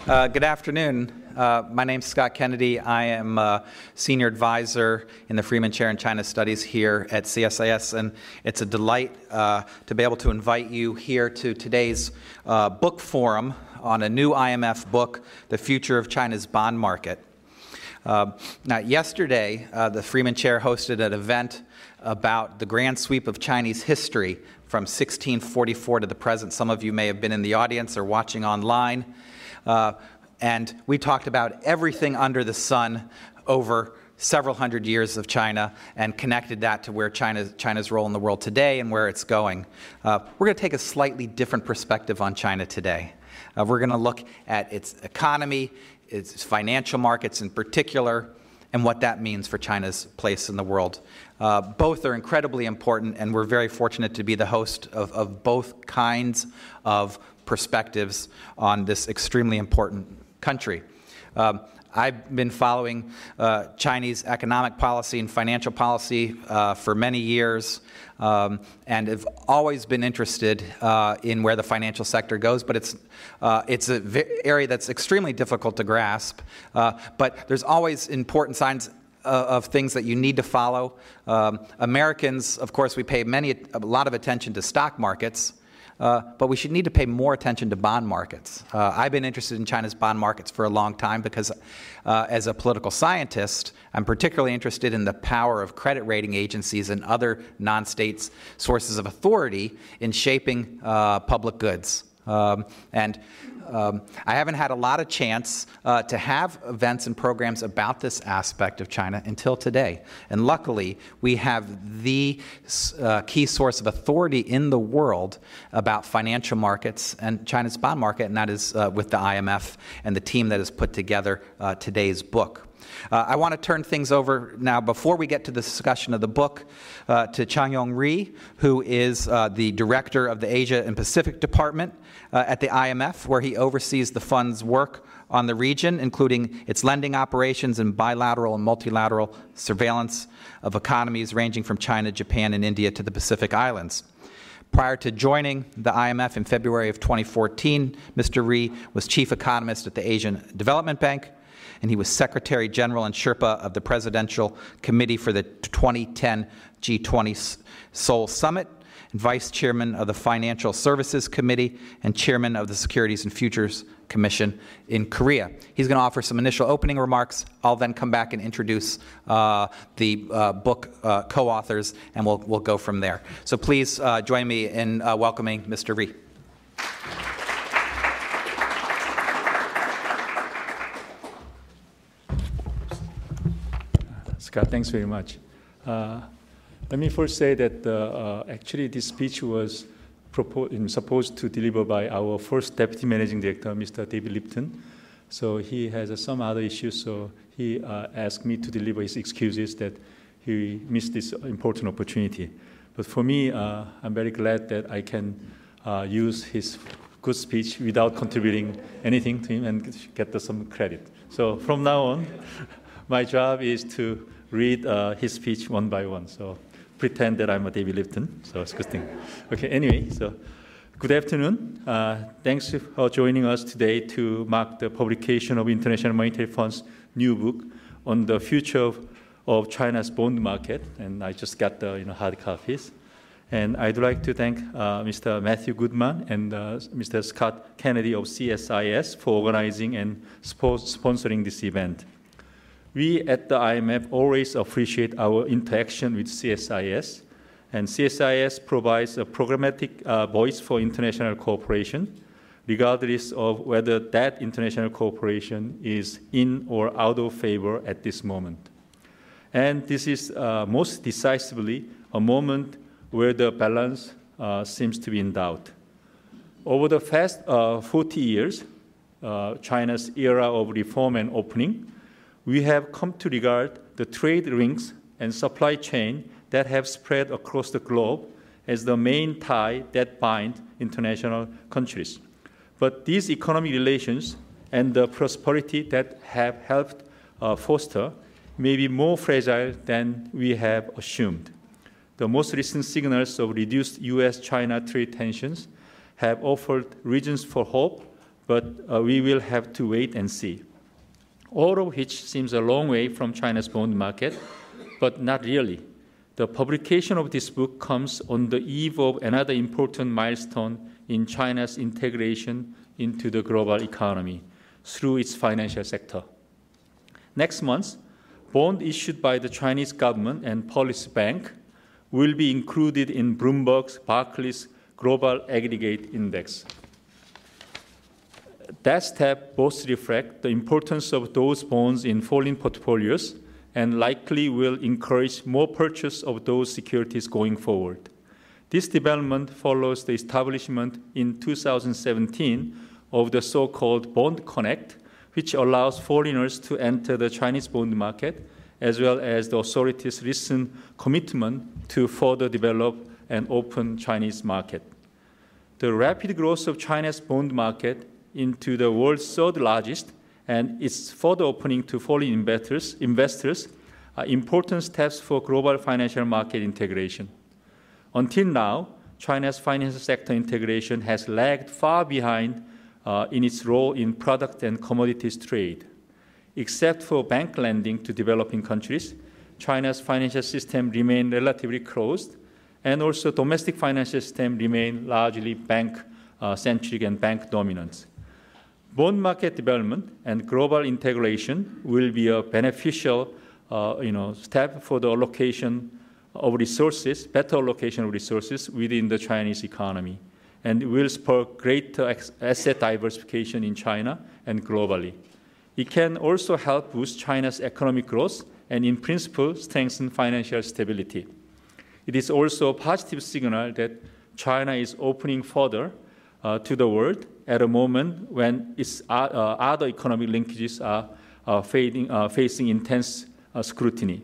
Good afternoon. My name's Scott Kennedy. I am a senior advisor in the Freeman Chair in China Studies here at CSIS, and it's a delight to be able to invite you here to today's book forum on a new IMF book, The Future of China's Bond Market. Now, yesterday, the Freeman Chair hosted an event about the grand sweep of Chinese history from 1644 to the present. Some of you may have been in the audience or watching online. And we talked about everything under the sun over several hundred years of China and connected that to where China's role in the world today and where it's going. We're going to take a slightly different perspective on China today. We're going to look at its economy, its financial markets in particular, and what that means for China's place in the world. Both are incredibly important, and we're very fortunate to be the host of both kinds of perspectives on this extremely important country. I've been following Chinese economic policy and financial policy for many years, and have always been interested in where the financial sector goes, but it's an area that's extremely difficult to grasp, but there's always important signs of things that you need to follow. Americans, of course, we pay a lot of attention to stock markets, but we should need to pay more attention to bond markets. I've been interested in China's bond markets for a long time because as a political scientist, I'm particularly interested in the power of credit rating agencies and other non-state sources of authority in shaping public goods. I haven't had a lot of chance to have events and programs about this aspect of China until today. And luckily, we have the key source of authority in the world about financial markets and China's bond market, and that is with the IMF and the team that has put together today's book. I want to turn things over now, before we get to the discussion of the book, to Chang-Yong Ri, who is the director of the Asia and Pacific Department at the IMF, where he oversees the fund's work on the region, including its lending operations and bilateral and multilateral surveillance of economies ranging from China, Japan, and India to the Pacific Islands. Prior to joining the IMF in February of 2014, Mr. Ri was chief economist at the Asian Development Bank, and he was Secretary General and Sherpa of the Presidential Committee for the 2010 G20 Seoul Summit, and Vice Chairman of the Financial Services Committee, and Chairman of the Securities and Futures Commission in Korea. He's going to offer some initial opening remarks. I'll then come back and introduce the book co-authors, and we'll go from there. So please join me in welcoming Mr. Ri. Scott, thanks very much. Let me first say that actually this speech was supposed to deliver by our first Deputy Managing Director, Mr. David Lipton. So he has some other issues, so he asked me to deliver his excuses that he missed this important opportunity. But for me, I'm very glad that I can use his good speech without contributing anything to him and get some credit. So from now on, my job is to read his speech one by one. So pretend that I'm a David Lipton. So it's a good thing. Okay, anyway, so good afternoon. Thanks for joining us today to mark the publication of International Monetary Fund's new book on the future of China's bond market. And I just got the hard copies. And I'd like to thank Mr. Matthew Goodman and Mr. Scott Kennedy of CSIS for organizing and sponsoring this event. We at the IMF always appreciate our interaction with CSIS, and CSIS provides a programmatic voice for international cooperation, regardless of whether that international cooperation is in or out of favor at this moment. And this is most decisively a moment where the balance seems to be in doubt. Over the past 40 years, China's era of reform and opening, we have come to regard the trade links and supply chain that have spread across the globe as the main tie that bind international countries. But these economic relations and the prosperity that have helped foster may be more fragile than we have assumed. The most recent signals of reduced U.S.-China trade tensions have offered reasons for hope but we will have to wait and see. All of which seems a long way from China's bond market, but not really. The publication of this book comes on the eve of another important milestone in China's integration into the global economy through its financial sector. Next month, bonds issued by the Chinese government and policy bank will be included in Bloomberg's Barclays Global Aggregate Index. That step both reflects the importance of those bonds in foreign portfolios and likely will encourage more purchase of those securities going forward. This development follows the establishment in 2017 of the so-called Bond Connect, which allows foreigners to enter the Chinese bond market, as well as the authorities' recent commitment to further develop an open Chinese market. The rapid growth of China's bond market into the world's third largest and its further opening to foreign investors are important steps for global financial market integration. Until now, China's financial sector integration has lagged far behind in its role in product and commodities trade. Except for bank lending to developing countries, China's financial system remained relatively closed, and also domestic financial system remained largely bank-centric and bank-dominant. Bond market development and global integration will be a beneficial step for the allocation of resources, better allocation of resources within the Chinese economy, and will spur greater asset diversification in China and globally. It can also help boost China's economic growth and, in principle, strengthen financial stability. It is also a positive signal that China is opening further to the world at a moment when its other economic linkages are facing intense scrutiny.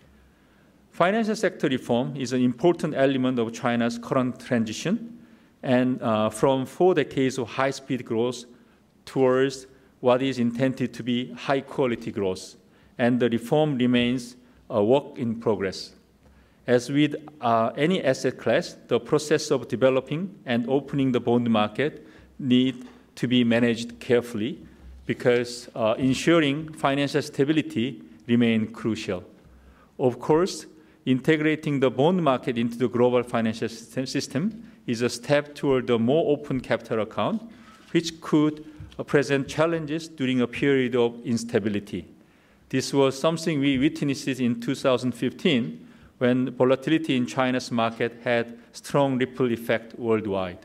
Financial sector reform is an important element of China's current transition, and from 4 decades of high-speed growth towards what is intended to be high-quality growth, and the reform remains a work in progress. As with any asset class, the process of developing and opening the bond market need to be managed carefully because ensuring financial stability remains crucial. Of course, integrating the bond market into the global financial system is a step toward a more open capital account, which could present challenges during a period of instability. This was something we witnessed in 2015 when volatility in China's market had strong ripple effect worldwide.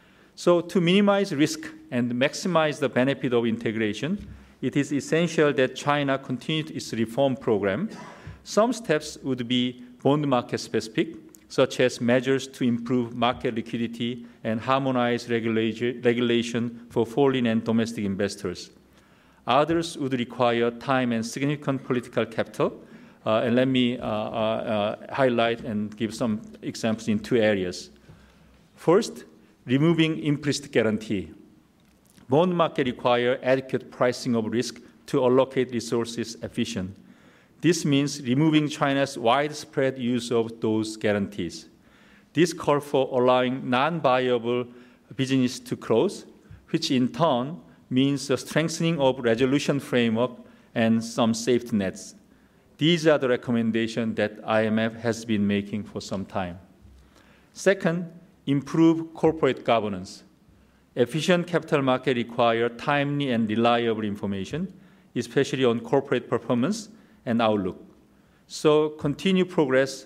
So to minimize risk and maximize the benefit of integration, it is essential that China continue its reform program. Some steps would be bond market specific, such as measures to improve market liquidity and harmonize regulation for foreign and domestic investors. Others would require time and significant political capital. And let me highlight and give some examples in 2 areas. First, removing implicit guarantee. Bond market require adequate pricing of risk to allocate resources efficiently. This means removing China's widespread use of those guarantees. This calls for allowing non-viable business to close, which in turn means a strengthening of resolution framework and some safety nets. These are the recommendations that IMF has been making for some time. Second, improve corporate governance. Efficient capital market require timely and reliable information, especially on corporate performance and outlook. So continued progress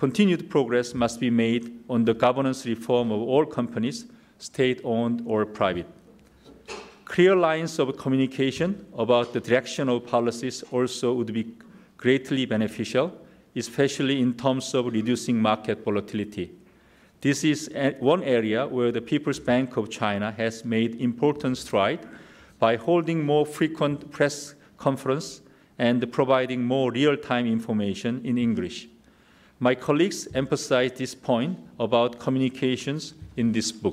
must be made on the governance reform of all companies, state-owned or private. Clear lines of communication about the direction of policies also would be greatly beneficial, especially in terms of reducing market volatility. This is one area where the People's Bank of China has made important strides by holding more frequent press conferences and providing more real-time information in English. My colleagues emphasize this point about communications in this book.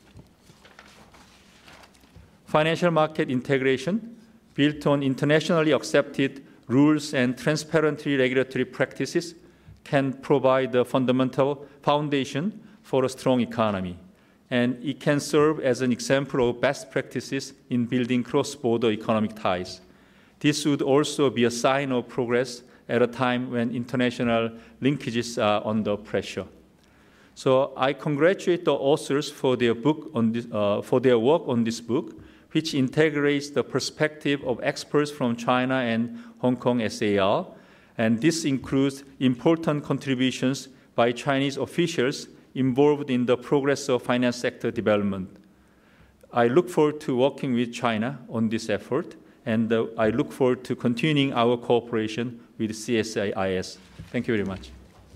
Financial market integration, built on internationally accepted rules and transparent regulatory practices, can provide the fundamental foundation for a strong economy. and it can serve as an example of best practices in building cross-border economic ties. This would also be a sign of progress at a time when international linkages are under pressure. So I congratulate the authors for their work on this book, which integrates the perspective of experts from China and Hong Kong SAR, and this includes important contributions by Chinese officials involved in the progress of finance sector development. I look forward to working with China on this effort, and I look forward to continuing our cooperation with CSIS. Thank you very much.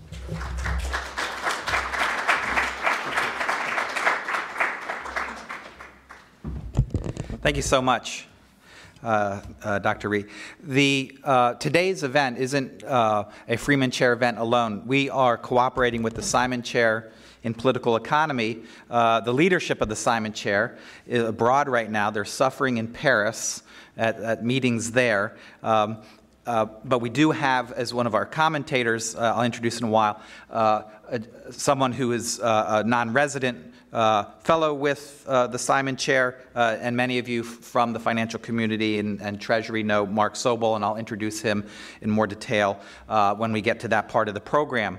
Thank you so much, Dr. Rhee. Today's event isn't a Freeman Chair event alone. We are cooperating with the Simon Chair in Political Economy. The leadership of the Simon Chair is abroad right now. They're suffering in Paris at meetings there. But we do have, as one of our commentators, I'll introduce in a while, someone who is a non-resident fellow with the Simon Chair, and many of you from the financial community and Treasury know Mark Sobel, and I'll introduce him in more detail when we get to that part of the program.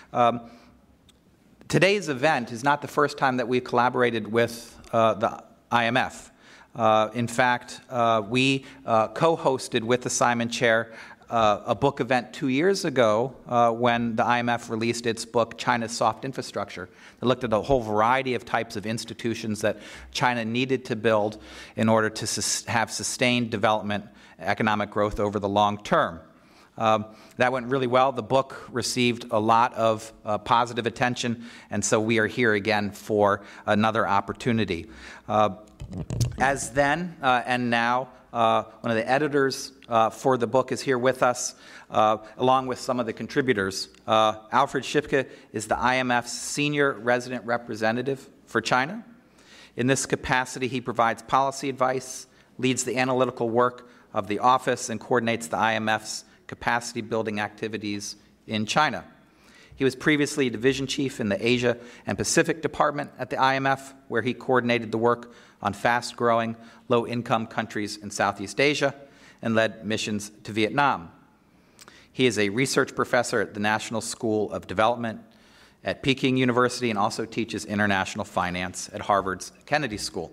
Today's event is not the first time that we've collaborated with the IMF. In fact, we co-hosted with the Simon Chair a book event 2 years ago when the IMF released its book, China's Soft Infrastructure. It looked at a whole variety of types of institutions that China needed to build in order to have sustained development, economic growth over the long term. That went really well. The book received a lot of positive attention, and so we are here again for another opportunity. As then and now, one of the editors for the book is here with us, along with some of the contributors. Alfred Schipke is the IMF's senior resident representative for China. In this capacity, he provides policy advice, leads the analytical work of the office, and coordinates the IMF's capacity building activities in China. He was previously a division chief in the Asia and Pacific Department at the IMF, where he coordinated the work on fast-growing, low-income countries in Southeast Asia and led missions to Vietnam. He is a research professor at the National School of Development at Peking University and also teaches international finance at Harvard's Kennedy School.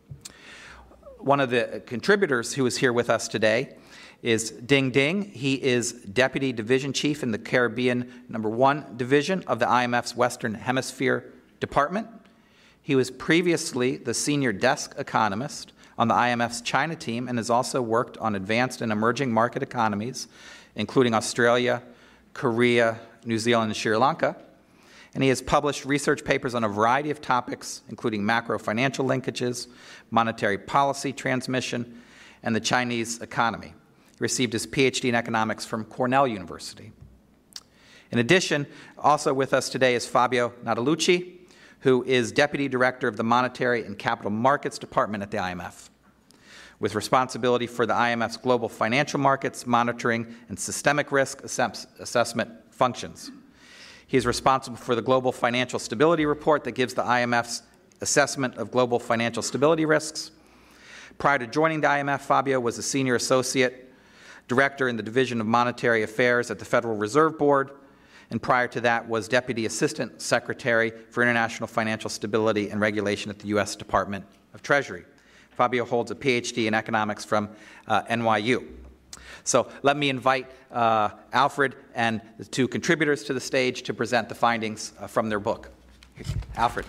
One of the contributors who is here with us today is Ding Ding. He is Deputy Division Chief in the Caribbean #1 Division of the IMF's Western Hemisphere Department. He was previously the Senior Desk Economist on the IMF's China team and has also worked on advanced and emerging market economies, including Australia, Korea, New Zealand, and Sri Lanka. And he has published research papers on a variety of topics, including macro-financial linkages, monetary policy transmission, and the Chinese economy. He received his PhD in economics from Cornell University. In addition, also with us today is Fabio Natalucci, who is Deputy Director of the Monetary and Capital Markets Department at the IMF, with responsibility for the IMF's global financial markets, monitoring, and systemic risk assessment functions. He is responsible for the Global Financial Stability Report that gives the IMF's assessment of global financial stability risks. Prior to joining the IMF, Fabio was a senior associate director in the Division of Monetary Affairs at the Federal Reserve Board, and prior to that was Deputy Assistant Secretary for International Financial Stability and Regulation at the U.S. Department of Treasury. Fabio holds a PhD in economics from NYU. So let me invite Alfred and the two contributors to the stage to present the findings from their book. Alfred.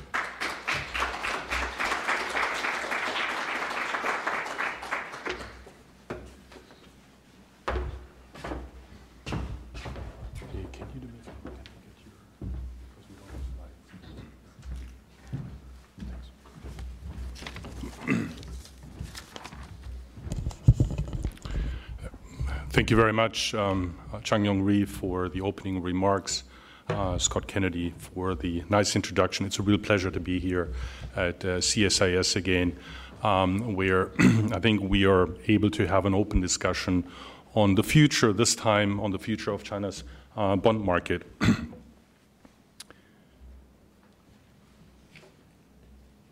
Thank you very much, Chang-Yong Rhee, for the opening remarks, Scott Kennedy for the nice introduction. It's a real pleasure to be here at CSIS again, where I think we are able to have an open discussion on the future, this time on the future of China's bond market.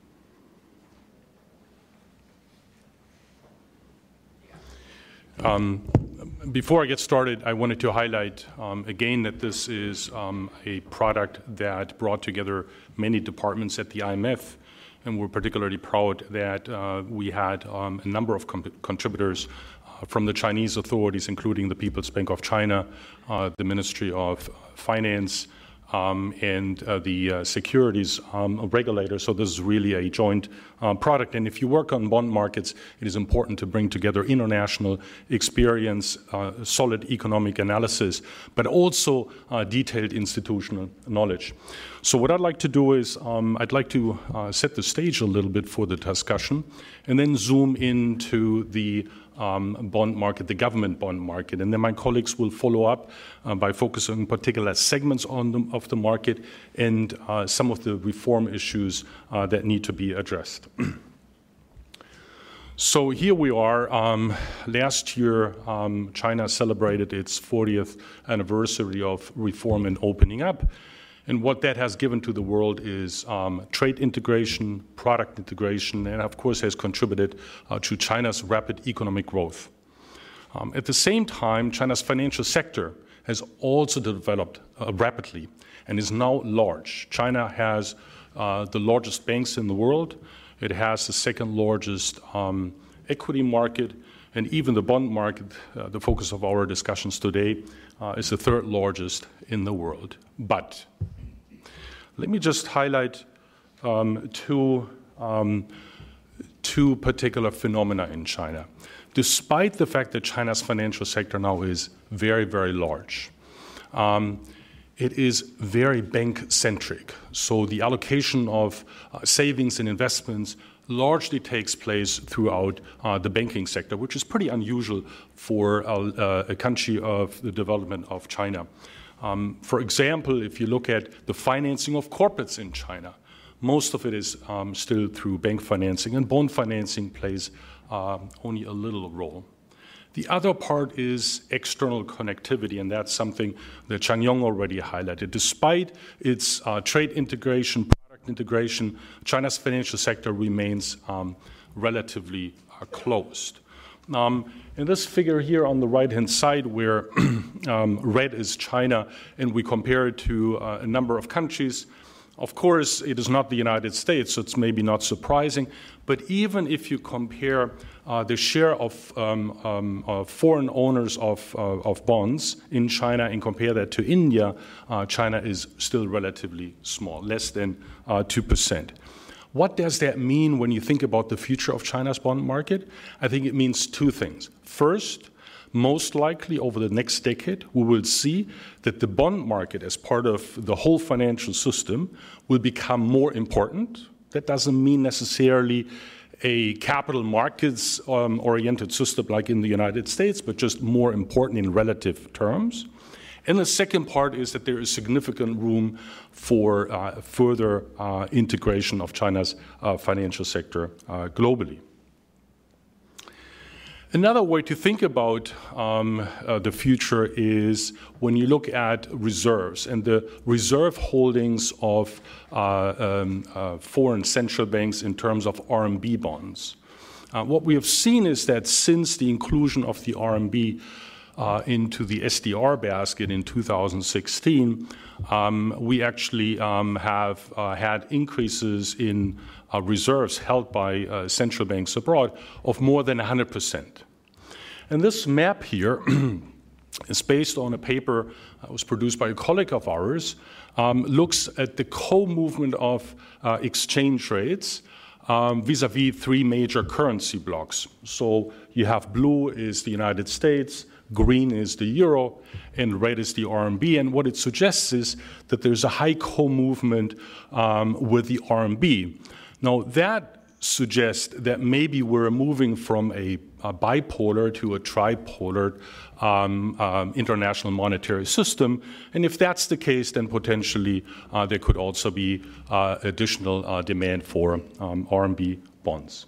Before I get started, I wanted to highlight again that this is a product that brought together many departments at the IMF, and we're particularly proud that we had a number of contributors from the Chinese authorities, including the People's Bank of China, the Ministry of Finance, and the securities regulator. So this is really a joint product. And if you work on bond markets, it is important to bring together international experience, solid economic analysis, but also detailed institutional knowledge. So what I'd like to do is I'd like to set the stage a little bit for the discussion and then zoom into the bond market, the government bond market. And then my colleagues will follow up by focusing on particular segments of the market and some of the reform issues that need to be addressed. So here we are. Last year, China celebrated its 40th anniversary of reform and opening up. And what that has given to the world is trade integration, product integration, and of course has contributed to China's rapid economic growth. At the same time, China's financial sector has also developed rapidly and is now large. China has the largest banks in the world. It has the second largest equity market, and even the bond market, the focus of our discussions today, is the third largest in the world. But let me just highlight two particular phenomena in China. Despite the fact that China's financial sector now is very, very large, it is very bank-centric. So the allocation of savings and investments largely takes place throughout the banking sector, which is pretty unusual for a country of the development of China. For example, if you look at the financing of corporates in China, most of it is still through bank financing, and bond financing plays only a little role. The other part is external connectivity, and that's something that Chang Yong already highlighted. Despite its trade integration, product integration, China's financial sector remains relatively closed. In this figure here on the right-hand side, where red is China, and we compare it to a number of countries, of course, it is not the United States, so it's maybe not surprising. But even if you compare the share of foreign owners of bonds in China and compare that to India, China is still relatively small, less than 2%. What does that mean when you think about the future of China's bond market? I think it means two things. First, most likely over the next decade, we will see that the bond market as part of the whole financial system will become more important. That doesn't mean necessarily a capital markets oriented system like in the United States, but just more important in relative terms. And the second part is that there is significant room for further integration of China's financial sector globally. Another way to think about the future is when you look at reserves and the reserve holdings of foreign central banks in terms of RMB bonds. What we have seen is that since the inclusion of the RMB into the SDR basket in 2016, we actually have had increases in reserves held by central banks abroad of more than 100%. And this map here is based on a paper that was produced by a colleague of ours, looks at the co-movement of exchange rates vis-a-vis three major currency blocks. So you have blue is the United States, green is the euro, and red is the RMB. And what it suggests is that there's a high co-movement with the RMB. Now, that suggests that maybe we're moving from a bipolar to a tripolar international monetary system. And if that's the case, then potentially there could also be additional demand for RMB bonds.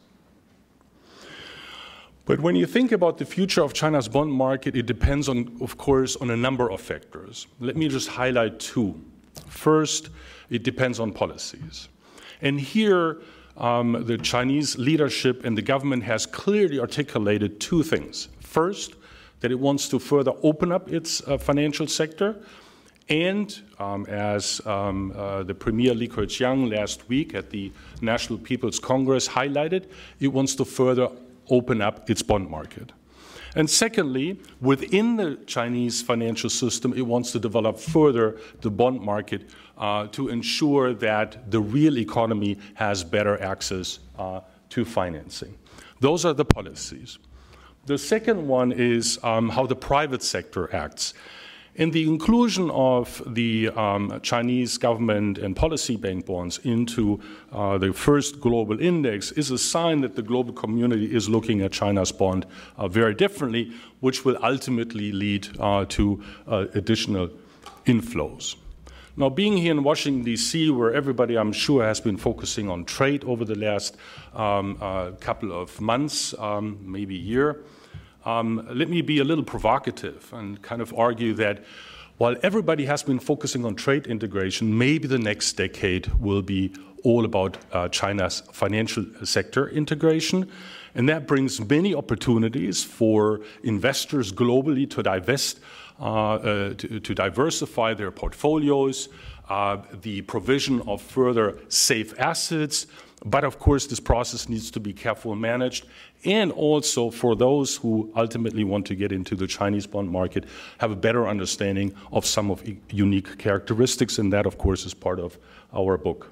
But when you think about the future of China's bond market, it depends on, of course, on a number of factors. Let me just highlight two. First, it depends on policies. And here, the Chinese leadership and the government has clearly articulated two things. First, that it wants to further open up its financial sector. And as the Premier Li Keqiang last week at the National People's Congress highlighted, it wants to further open up its bond market. And secondly, within the Chinese financial system, it wants to develop further the bond market to ensure that the real economy has better access to financing. Those are the policies. The second one is how the private sector acts. And the inclusion of the Chinese government and policy bank bonds into the first global index is a sign that the global community is looking at China's bond very differently, which will ultimately lead to additional inflows. Now, being here in Washington, D.C., where everybody, I'm sure, has been focusing on trade over the last couple of months, maybe year, let me be a little provocative and kind of argue that while everybody has been focusing on trade integration, maybe the next decade will be all about China's financial sector integration. And that brings many opportunities for investors globally to divest, to diversify their portfolios, the provision of further safe assets. But of course, this process needs to be carefully managed. And also for those who ultimately want to get into the Chinese bond market, have a better understanding of some of unique characteristics. And that, of course, is part of our book.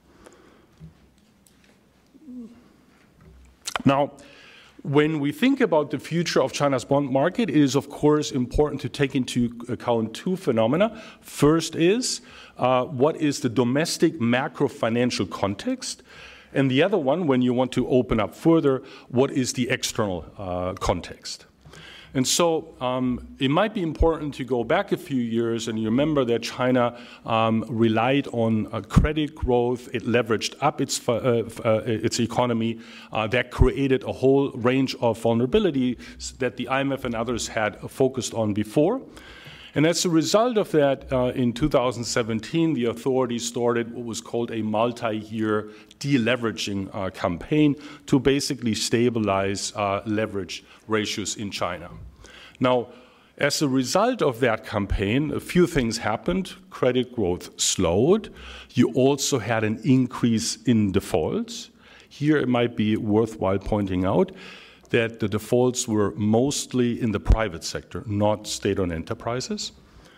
Now, when we think about the future of China's bond market, it is, of course, important to take into account two phenomena. First is, what is the domestic macro-financial context? And the other one, when you want to open up further, what is the external context? And so it might be important to go back a few years and you remember that China relied on credit growth. It leveraged up its economy. That created a whole range of vulnerabilities that the IMF and others had focused on before. And as a result of that, in 2017, the authorities started what was called a multi-year deleveraging campaign to basically stabilize leverage ratios in China. Now, as a result of that campaign, a few things happened. Credit growth slowed. You also had an increase in defaults. Here it might be worthwhile pointing out that the defaults were mostly in the private sector, not state-owned enterprises.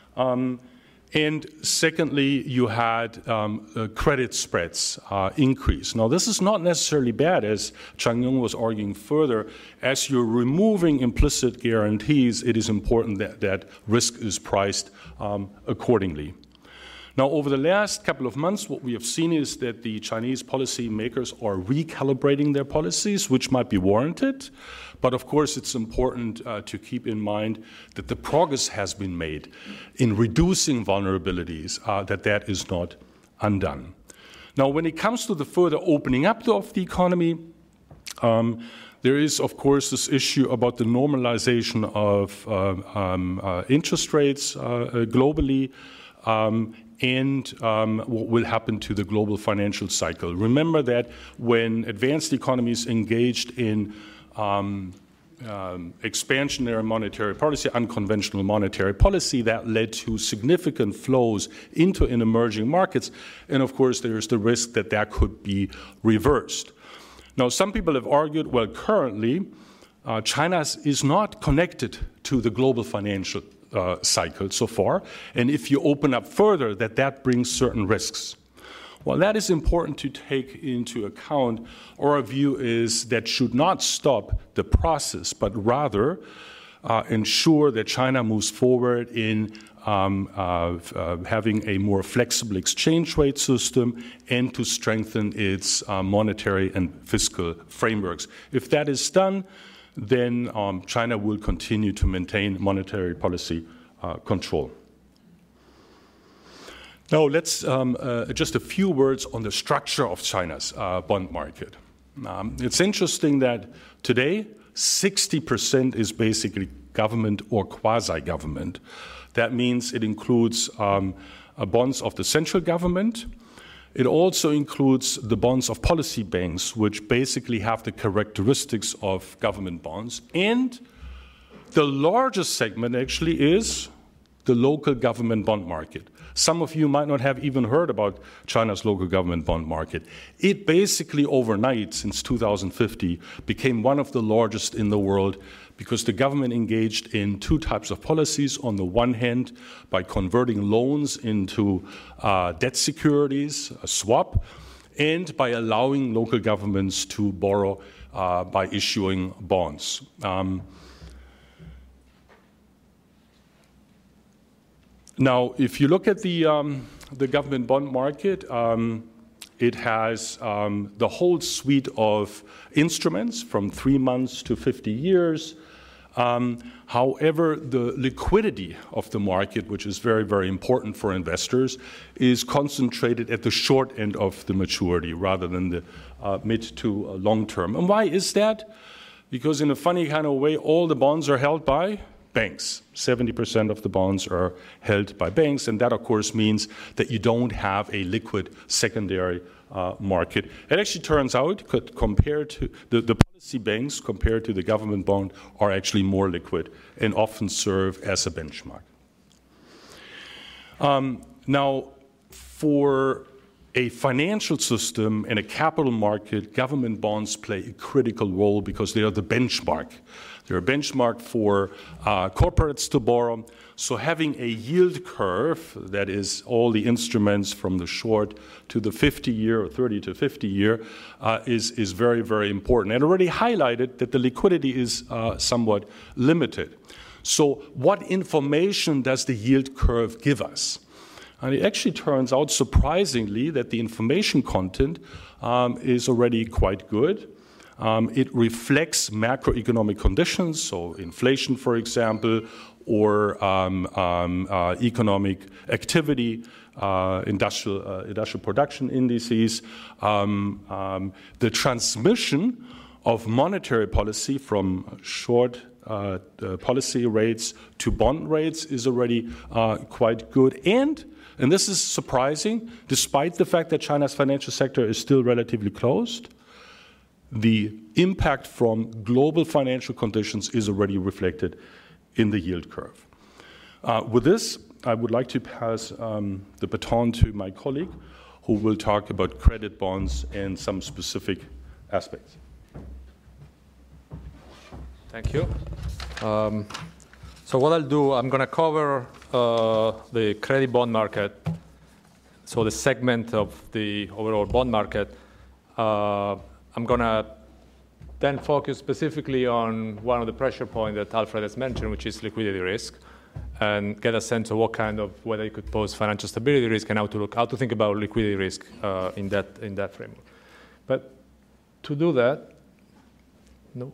And secondly, you had credit spreads increase. Now, this is not necessarily bad, as Chang Yong was arguing further. As you're removing implicit guarantees, it is important that risk is priced accordingly. Now, over the last couple of months, what we have seen is that the Chinese policymakers are recalibrating their policies, which might be warranted. But of course, it's important to keep in mind that the progress has been made in reducing vulnerabilities, that is not undone. Now, when it comes to the further opening up of the economy, there is, of course, this issue about the normalization of interest rates globally. And what will happen to the global financial cycle. Remember that when advanced economies engaged in expansionary monetary policy, unconventional monetary policy, that led to significant flows into emerging markets. And of course, there is the risk that that could be reversed. Now, some people have argued, well, currently, China is not connected to the global financial cycle so far, and if you open up further, that brings certain risks. Well, that is important to take into account. Our view is that should not stop the process, but rather ensure that China moves forward in having a more flexible exchange rate system and to strengthen its monetary and fiscal frameworks. If that is done, then China will continue to maintain monetary policy control. Now, let's just a few words on the structure of China's bond market. It's interesting that today, 60% is basically government or quasi-government. That means it includes bonds of the central government. It also includes the bonds of policy banks, which basically have the characteristics of government bonds. And the largest segment actually is the local government bond market. Some of you might not have even heard about China's local government bond market. It basically overnight, since 2050, became one of the largest in the world because the government engaged in two types of policies. On the one hand, by converting loans into debt securities, a swap, and by allowing local governments to borrow by issuing bonds. Now, if you look at the government bond market, it has the whole suite of instruments from 3 months to 50 years. However, the liquidity of the market, which is very, very important for investors, is concentrated at the short end of the maturity rather than the mid to long term. And why is that? Because in a funny kind of way, all the bonds are held by banks. 70% of the bonds are held by banks, and that, of course, means that you don't have a liquid secondary market. It actually turns out, compared to the policy banks, compared to the government bond, are actually more liquid and often serve as a benchmark. Now, for a financial system and a capital market, government bonds play a critical role because they are the benchmark. They're a benchmark for corporates to borrow. So having a yield curve, that is all the instruments from the short to the 50-year or 30 to 50-year, is very, very important. And already highlighted that the liquidity is somewhat limited. So what information does the yield curve give us? And it actually turns out, surprisingly, that the information content is already quite good. It reflects macroeconomic conditions, so inflation, for example, or economic activity, industrial production indices, the transmission of monetary policy from short policy rates to bond rates is already quite good. And this is surprising, despite the fact that China's financial sector is still relatively closed, the impact from global financial conditions is already reflected in the yield curve. With this, I would like to pass the baton to my colleague, who will talk about credit bonds and some specific aspects. Thank you. So what I'll do, I'm going to cover the credit bond market, so the segment of the overall bond market. I'm going to then focus specifically on one of the pressure points that Alfred has mentioned, which is liquidity risk, and get a sense of whether it could pose financial stability risk and how to think about liquidity risk in that framework. But to do that, no,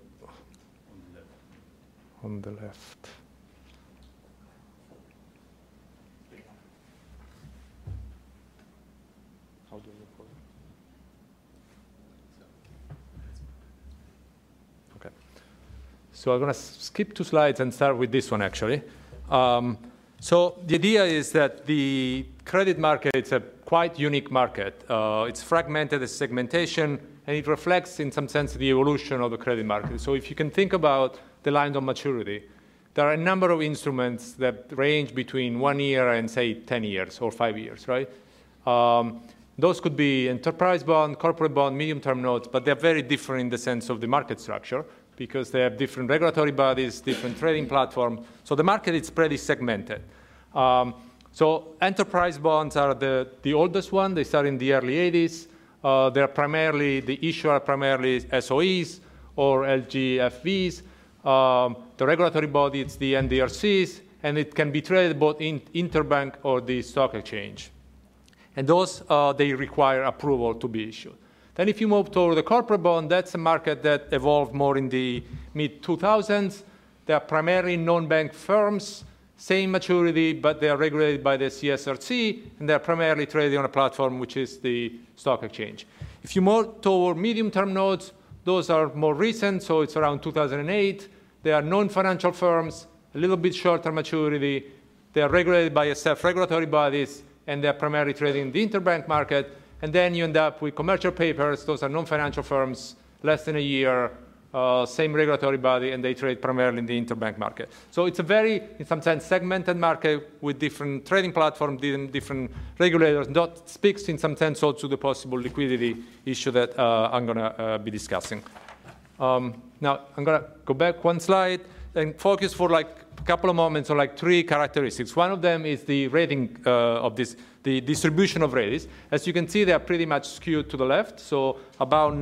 on the left. So I'm going to skip 2 slides and start with this one, actually. So the idea is that the credit market is a quite unique market. It's fragmented, it's segmentation, and it reflects, in some sense, the evolution of the credit market. So if you can think about the lines of maturity, there are a number of instruments that range between 1 year and, say, 10 years or 5 years, right? Those could be enterprise bond, corporate bond, medium-term notes, but they're very different in the sense of the market structure, because they have different regulatory bodies, different trading platforms. So the market is pretty segmented. So enterprise bonds are the oldest one. They start in the early 80s. The issuer are primarily SOEs or LGFVs. The regulatory body, it's the NDRCs, and it can be traded both in interbank or the stock exchange. And those, they require approval to be issued. Then if you move toward the corporate bond, that's a market that evolved more in the mid-2000s. They are primarily non-bank firms, same maturity, but they are regulated by the CSRC, and they are primarily traded on a platform which is the stock exchange. If you move toward medium-term notes, those are more recent, so it's around 2008. They are non-financial firms, a little bit shorter maturity. They are regulated by self-regulatory bodies, and they are primarily traded in the interbank market. and then you end up with commercial papers. Those are non-financial firms, less than a year, same regulatory body, and they trade primarily in the interbank market. So it's a very, in some sense, segmented market with different trading platforms, different regulators. That speaks, in some sense, also to the possible liquidity issue that I'm going to be discussing. Now, I'm going to go back one slide and focus for like a couple of moments on like three characteristics. One of them is the rating of this, the distribution of ratings. As you can see, they are pretty much skewed to the left. So about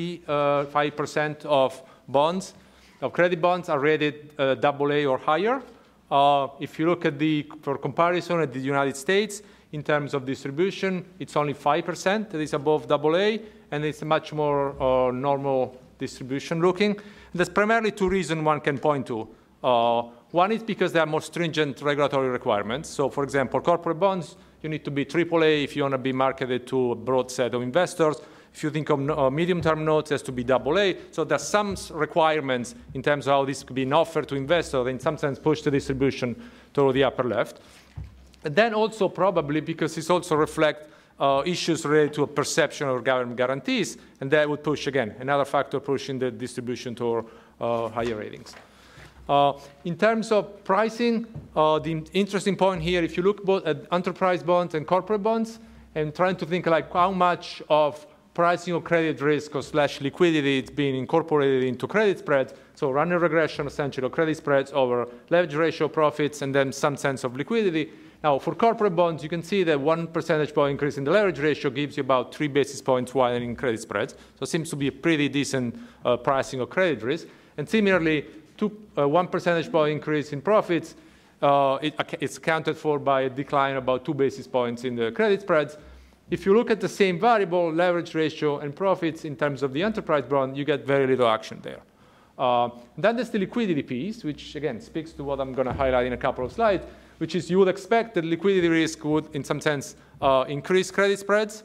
95% of bonds, of credit bonds, are rated AA or higher. If you look at for comparison at the United States, in terms of distribution, it's only 5% that is above AA, and it's a much more normal distribution looking. There's primarily two reasons one can point to. One is because there are more stringent regulatory requirements. So, for example, corporate bonds, you need to be AAA if you want to be marketed to a broad set of investors. If you think of medium-term notes, it has to be AA. So there's some requirements in terms of how this could be offered to investors, in some sense push the distribution toward the upper left. And then also probably because this also reflects issues related to a perception of government guarantees, and that would push, again, another factor pushing the distribution toward higher ratings. In terms of pricing, the interesting point here, if you look both at enterprise bonds and corporate bonds, and trying to think like how much of pricing of credit risk or / liquidity is being incorporated into credit spreads, so running regression essentially of credit spreads over leverage ratio profits and then some sense of liquidity. Now, for corporate bonds, you can see that 1 percentage point increase in the leverage ratio gives you about 3 basis points widening credit spreads. So it seems to be a pretty decent pricing of credit risk. And similarly, 1 percentage point increase in profits, it's accounted for by a decline of about 2 basis points in the credit spreads. If you look at the same variable, leverage ratio and profits in terms of the enterprise bond, you get very little action there. Then there's the liquidity piece, which, again, speaks to what I'm going to highlight in a couple of slides, which is you would expect that liquidity risk would, in some sense, increase credit spreads.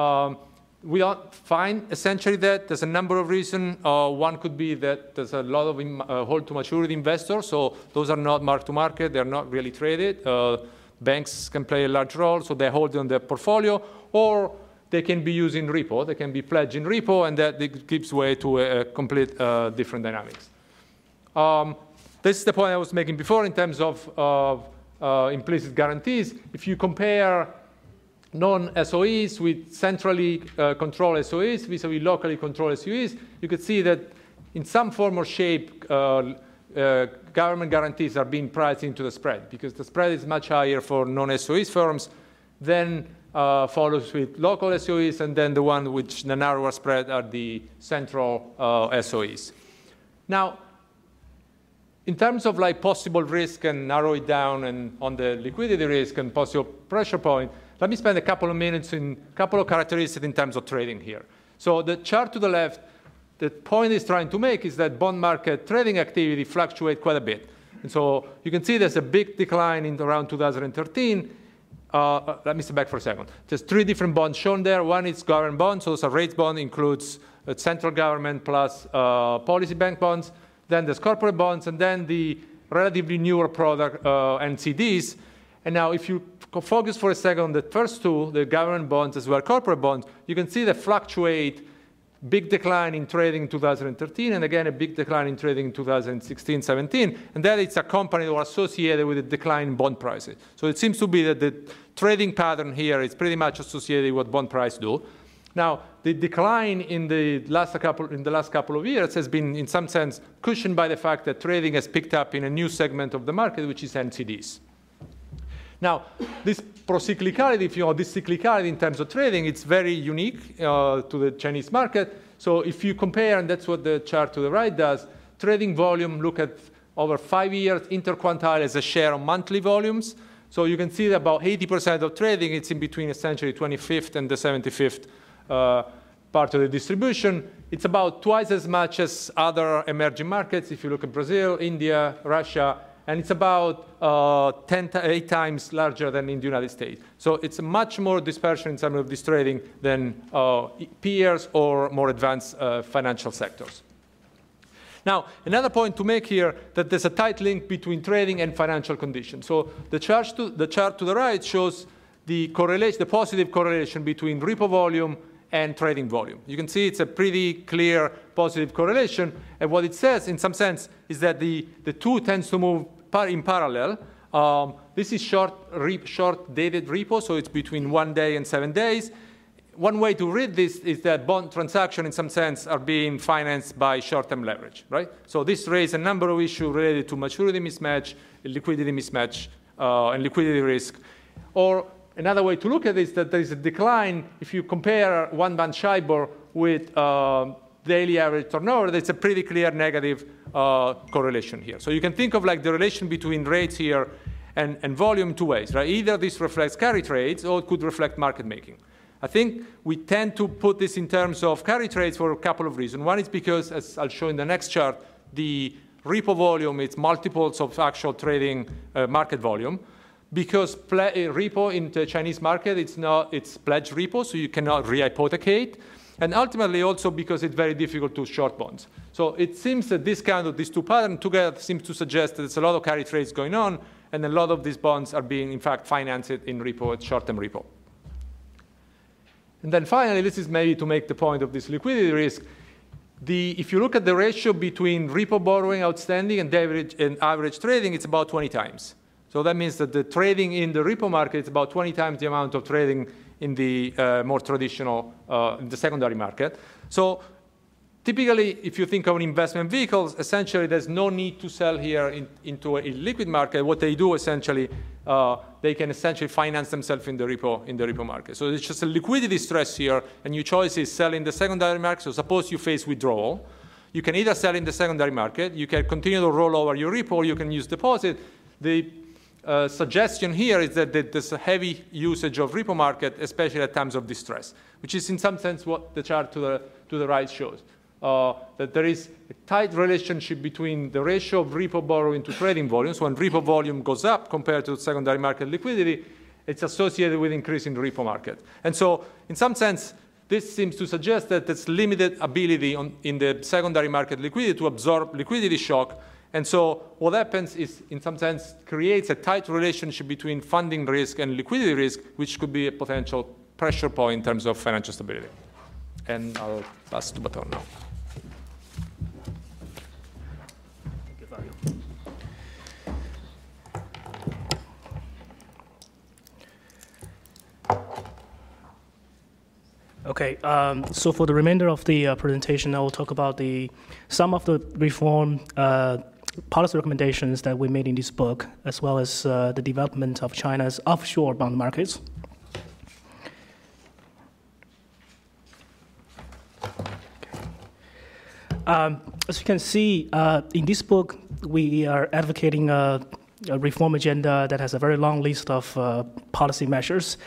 We don't find essentially that. There's a number of reasons. One could be that there's a lot of hold-to-maturity investors, so those are not mark-to-market. They're not really traded. Banks can play a large role, so they hold on their portfolio, or they can be used in repo. They can be pledged in repo, and that gives way to a complete different dynamics. This is the point I was making before in terms of implicit guarantees. If you compare non-SOEs with centrally controlled SOEs vis-a-vis locally controlled SOEs, you could see that in some form or shape, government guarantees are being priced into the spread because the spread is much higher for non-SOEs firms, then follows with local SOEs, and then the one which the narrower spread are the central SOEs. Now, in terms of like possible risk and narrow it down and on the liquidity risk and possible pressure point, let me spend a couple of minutes in a couple of characteristics in terms of trading here. So the chart to the left, the point it's trying to make is that bond market trading activity fluctuates quite a bit. And so you can see there's a big decline in around 2013. Let me step back for a second. There's 3 different bonds shown there. One is government bonds. So a rates bond includes central government plus policy bank bonds. Then there's corporate bonds, and then the relatively newer product, NCDs. And now if you focus for a second on the first two, the government bonds as well as corporate bonds, you can see they fluctuate. Big decline in trading in 2013, and again, a big decline in trading in 2016, 17. And that it's accompanied or associated with a decline in bond prices. So it seems to be that the trading pattern here is pretty much associated with what bond prices do. Now, the decline in the last couple of years has been, in some sense, cushioned by the fact that trading has picked up in a new segment of the market, which is NCDs. Now, this procyclicality, if you know, this cyclicality in terms of trading, it's very unique to the Chinese market. So if you compare, and that's what the chart to the right does, trading volume, look at over 5 years, interquartile as a share of monthly volumes. So you can see that about 80% of trading, it's in between essentially 25th and the 75th part of the distribution. It's about twice as much as other emerging markets. If you look at Brazil, India, Russia, and it's about 8 times larger than in the United States. So it's much more dispersion in terms of this trading than peers or more advanced financial sectors. Now, another point to make here, that there's a tight link between trading and financial conditions. So the chart to the right shows the positive correlation between repo volume and trading volume. You can see it's a pretty clear positive correlation. And what it says, in some sense, is that the two tends to move in parallel. This is short-dated repo, so it's between 1 day and 7 days. One way to read this is that bond transactions, in some sense, are being financed by short-term leverage, right? So this raises a number of issues related to maturity mismatch, liquidity mismatch, and liquidity risk. Or another way to look at it is that there is a decline if you compare one-band SHIBOR with daily average turnover. There's a pretty clear negative correlation here. So you can think of like the relation between rates here and volume two ways, right? Either this reflects carry trades or it could reflect market making. I think we tend to put this in terms of carry trades for a couple of reasons. One is because, as I'll show in the next chart, the repo volume is multiples of actual trading market volume. Because repo in the Chinese market, it's pledged repo, so you cannot rehypothecate. And ultimately also because it's very difficult to short bonds. So it seems that these two patterns together seem to suggest that there's a lot of carry trades going on, and a lot of these bonds are being, in fact, financed in repo, short-term repo. And then finally, this is maybe to make the point of this liquidity risk. If you look at the ratio between repo borrowing outstanding and average trading, it's about 20 times. So that means that the trading in the repo market is about 20 times the amount of trading in the more traditional, in the secondary market. So typically, if you think of investment vehicles, essentially there's no need to sell here into a liquid market. What they do essentially, they can essentially finance themselves in the repo market. So it's just a liquidity stress here, and your choice is sell in the secondary market. So suppose you face withdrawal. You can either sell in the secondary market, you can continue to roll over your repo, or you can use deposit. The suggestion here is that there's a heavy usage of repo market, especially at times of distress, which is in some sense what the chart to the right shows. That there is a tight relationship between the ratio of repo borrowing to trading volumes. When repo volume goes up compared to secondary market liquidity, it's associated with increase in the repo market. And so in some sense, this seems to suggest that there's limited ability in the secondary market liquidity to absorb liquidity shock. And so what happens is, in some sense, creates a tight relationship between funding risk and liquidity risk, which could be a potential pressure point in terms of financial stability. And I'll pass the baton now. Okay, so for the remainder of the presentation, I will talk about some of the reform policy recommendations that we made in this book, as well as the development of China's offshore bond markets. As you can see, in this book, we are advocating a reform agenda that has a very long list of policy measures.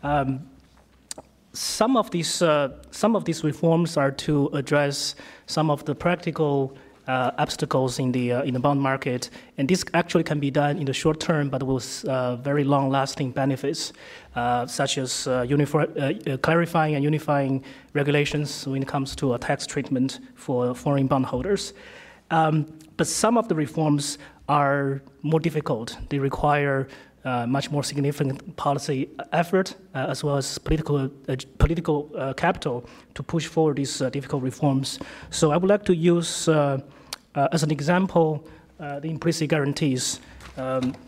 Some of these reforms are to address some of the practical obstacles in the bond market, and this actually can be done in the short term, but with very long-lasting benefits, such as clarifying and unifying regulations when it comes to a tax treatment for foreign bondholders. But some of the reforms are more difficult. They require much more significant policy effort, as well as political capital to push forward these difficult reforms. So I would like to use, as an example, the implicit guarantees. And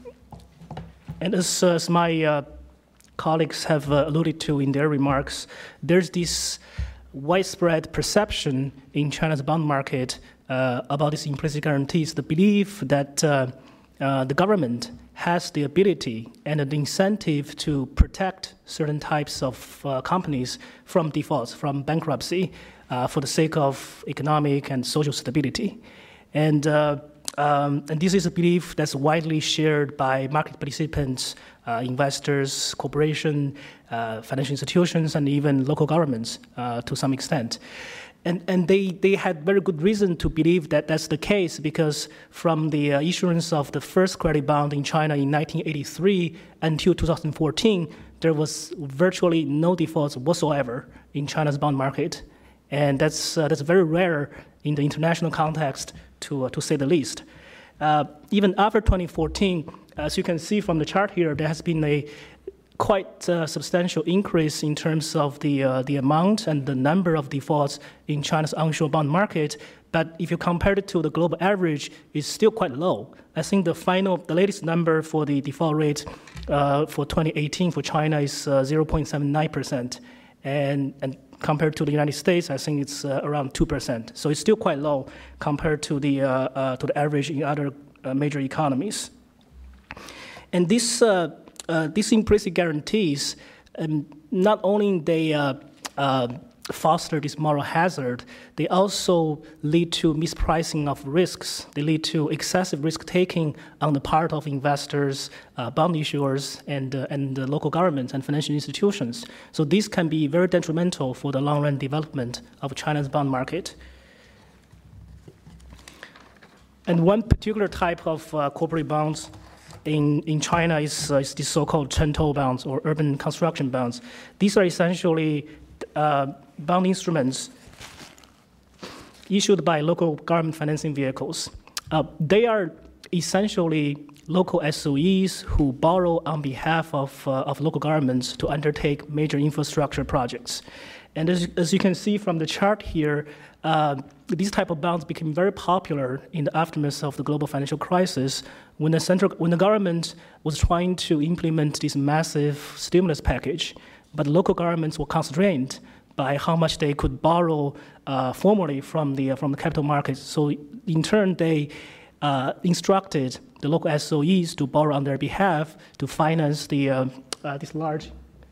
as my colleagues have alluded to in their remarks, there's this widespread perception in China's bond market about these implicit guarantees, the belief that the government has the ability and an incentive to protect certain types of companies from defaults, from bankruptcy, for the sake of economic and social stability. And this is a belief that's widely shared by market participants, investors, corporations, financial institutions, and even local governments to some extent. And they had very good reason to believe that that's the case, because from the issuance of the first credit bond in China in 1983 until 2014, there was virtually no defaults whatsoever in China's bond market. And that's very rare in the international context, to say the least. Even after 2014, as you can see from the chart here, there has been a quite substantial increase in terms of the amount and the number of defaults in China's onshore bond market. But if you compare it to the global average, it's still quite low. I think the latest number for the default rate for 2018 for China is 0.79%, and compared to the United States, I think it's around 2%. So it's still quite low compared to the average in other major economies. And these implicit guarantees, not only they foster this moral hazard, they also lead to mispricing of risks. They lead to excessive risk-taking on the part of investors, bond issuers, and local governments and financial institutions. So this can be very detrimental for the long-run development of China's bond market. And one particular type of corporate bonds in China is the so-called Chentou bonds or urban construction bonds. These are essentially bond instruments issued by local government financing vehicles. They are essentially local SOEs who borrow on behalf of local governments to undertake major infrastructure projects. And as you can see from the chart here, these type of bonds became very popular in the aftermath of the global financial crisis when the government was trying to implement this massive stimulus package, but local governments were constrained by how much they could borrow formally from the capital markets. So in turn, they instructed the local SOEs to borrow on their behalf to finance these large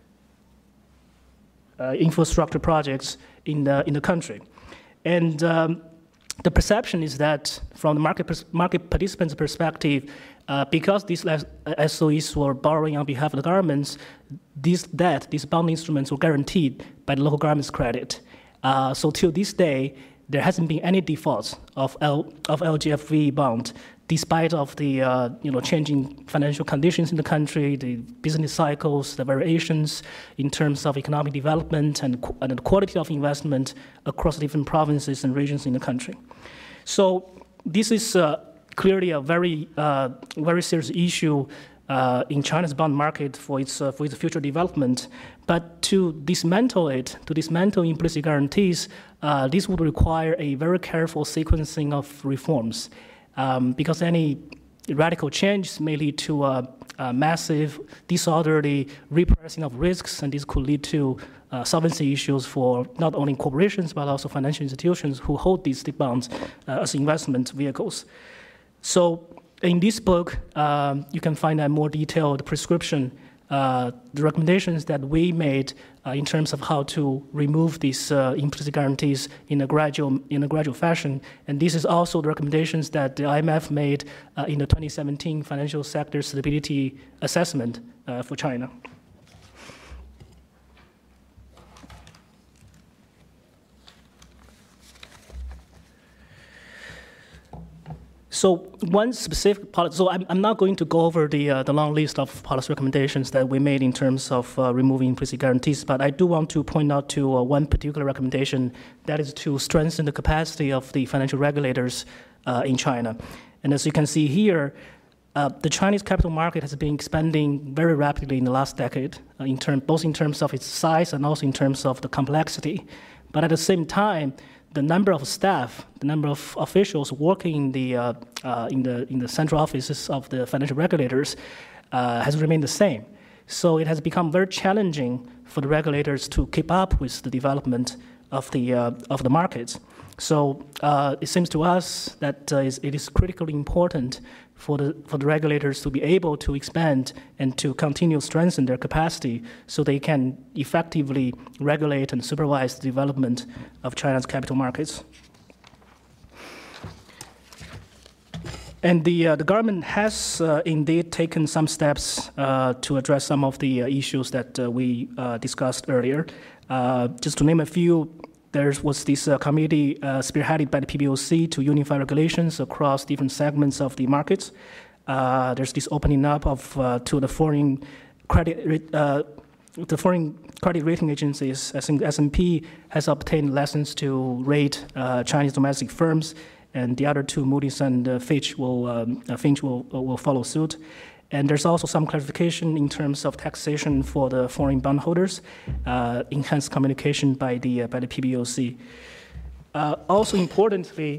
infrastructure projects in the country. And the perception is that from the market participants' perspective, because these SOEs were borrowing on behalf of the governments, these bond instruments were guaranteed by the local government's credit. So till this day, there hasn't been any defaults of LGFV bond, despite of the changing financial conditions in the country, the business cycles, the variations in terms of economic development and the quality of investment across different provinces and regions in the country. So this is clearly a very serious issue in China's bond market for its future development. But to dismantle implicit guarantees, this would require a very careful sequencing of reforms. Because any radical change may lead to a massive, disorderly repricing of risks, and this could lead to solvency issues for not only corporations but also financial institutions who hold these bonds as investment vehicles. So in this book, you can find a more detailed prescription, the recommendations that we made in terms of how to remove these implicit guarantees in a gradual fashion. And this is also the recommendations that the IMF made in the 2017 Financial Sector Stability Assessment for China. So one specific policy, so I'm not going to go over the long list of policy recommendations that we made in terms of removing implicit guarantees, but I do want to point out to one particular recommendation, that is to strengthen the capacity of the financial regulators in China. And as you can see here, the Chinese capital market has been expanding very rapidly in the last decade, both in terms of its size and also in terms of the complexity. But at the same time, the number of staff, the number of officials working in the central offices of the financial regulators has remained the same. So it has become very challenging for the regulators to keep up with the development of the markets. So it seems to us that it is critically important for the regulators to be able to expand and to continue to strengthen their capacity so they can effectively regulate and supervise the development of China's capital markets. And the government has indeed taken some steps to address some of the issues that we discussed earlier. Just to name a few, there was this committee spearheaded by the PBOC to unify regulations across different segments of the markets. There's this opening up to the foreign credit rating agencies. I think S&P has obtained license to rate Chinese domestic firms, and the other two, Moody's and Fitch, will follow suit. And there's also some clarification in terms of taxation for the foreign bondholders, enhanced communication by the PBOC. Also importantly,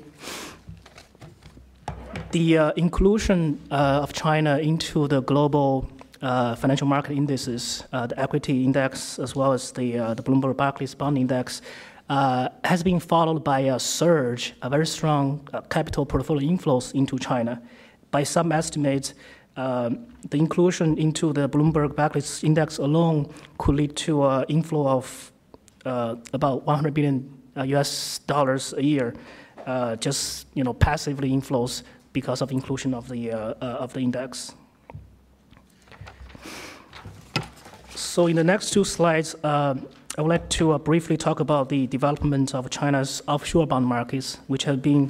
the inclusion of China into the global financial market indices, the equity index, as well as the Bloomberg Barclays Bond Index, has been followed by a surge, a very strong capital portfolio inflows into China. By some estimates, the inclusion into the Bloomberg Barclays Index alone could lead to an inflow of about $100 billion US dollars a year, just passively inflows because of inclusion of the index. So in the next two slides, I would like to briefly talk about the development of China's offshore bond markets, which have been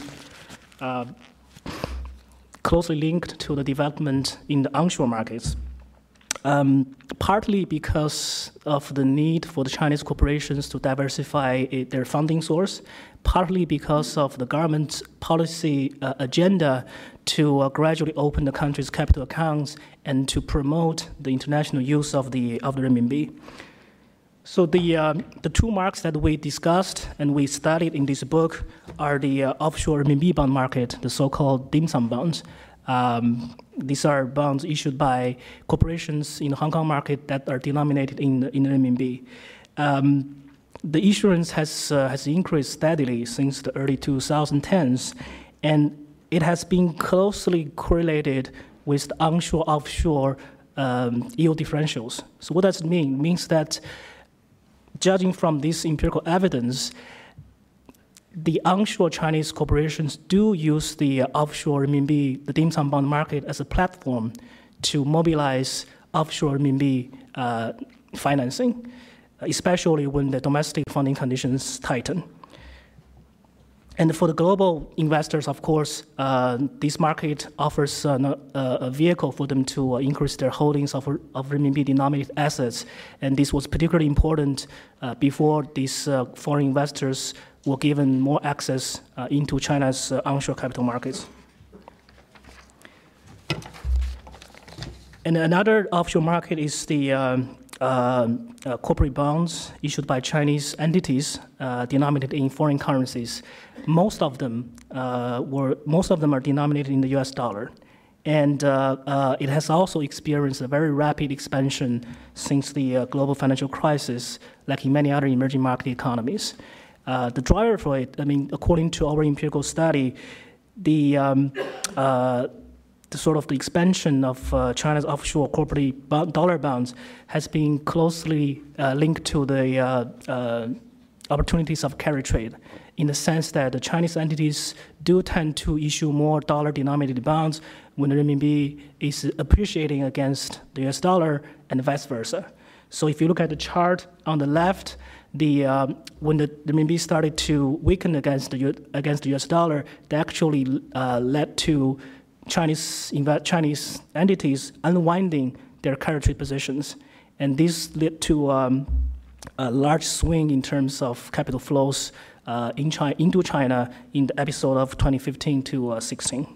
closely linked to the development in the onshore markets. Partly because of the need for the Chinese corporations to diversify their funding source, partly because of the government's policy agenda to gradually open the country's capital accounts and to promote the international use of the renminbi. So the two markets that we discussed and we studied in this book are the offshore renminbi bond market, the so-called dim sum bonds. These are bonds issued by corporations in the Hong Kong market that are denominated in renminbi. The issuance has increased steadily since the early 2010s, and it has been closely correlated with the onshore-offshore yield differentials. So what does it mean? It means that judging from this empirical evidence, the onshore Chinese corporations do use the offshore renminbi, the dim sum bond market, as a platform to mobilize offshore renminbi financing, especially when the domestic funding conditions tighten. And for the global investors, of course, this market offers a vehicle for them to increase their holdings of renminbi-denominated assets. And this was particularly important before these foreign investors were given more access into China's onshore capital markets. And another offshore market is the corporate bonds issued by Chinese entities denominated in foreign currencies. Most of them are denominated in the US dollar. And it has also experienced a very rapid expansion since the global financial crisis, like in many other emerging market economies. The driver for it, according to our empirical study, the sort of the expansion of China's offshore corporate dollar bonds has been closely linked to the opportunities of carry trade, in the sense that the Chinese entities do tend to issue more dollar-denominated bonds when the renminbi is appreciating against the US dollar and vice versa. So if you look at the chart on the left, when the renminbi started to weaken against the US dollar, that actually led to Chinese entities unwinding their carry trade positions. And this led to a large swing in terms of capital flows into China in the episode of 2015 to 16.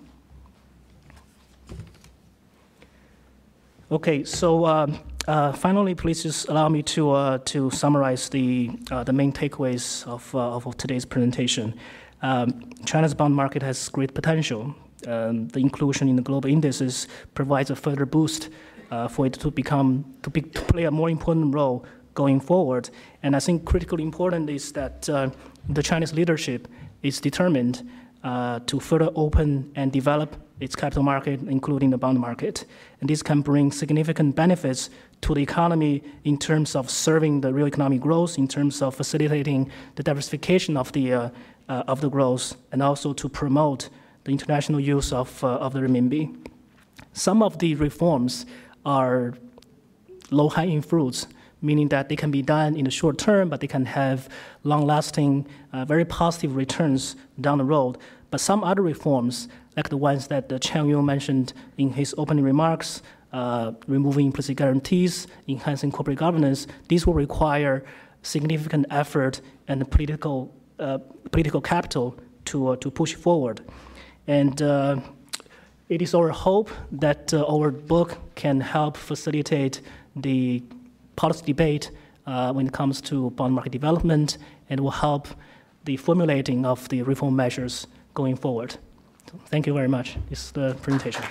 Okay, so finally, please just allow me to summarize the main takeaways of today's presentation. China's bond market has great potential. The inclusion in the global indices provides a further boost for it to play a more important role going forward. And I think critically important is that the Chinese leadership is determined to further open and develop its capital market, including the bond market. And this can bring significant benefits to the economy in terms of serving the real economic growth, in terms of facilitating the diversification of the growth, and also to promote the international use of the renminbi. Some of the reforms are low-hanging fruits, meaning that they can be done in the short term, but they can have long-lasting, very positive returns down the road. But some other reforms, like the ones that Chang Yong mentioned in his opening remarks, removing implicit guarantees, enhancing corporate governance, these will require significant effort and political capital to push forward. And it is our hope that our book can help facilitate the policy debate when it comes to bond market development and will help the formulating of the reform measures going forward. So thank you very much. This is the presentation.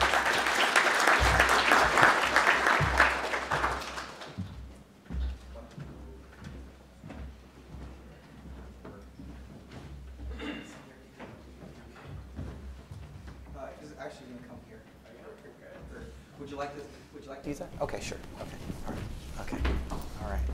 Would you like to use that? Okay, sure. Okay. All right. Okay. All right.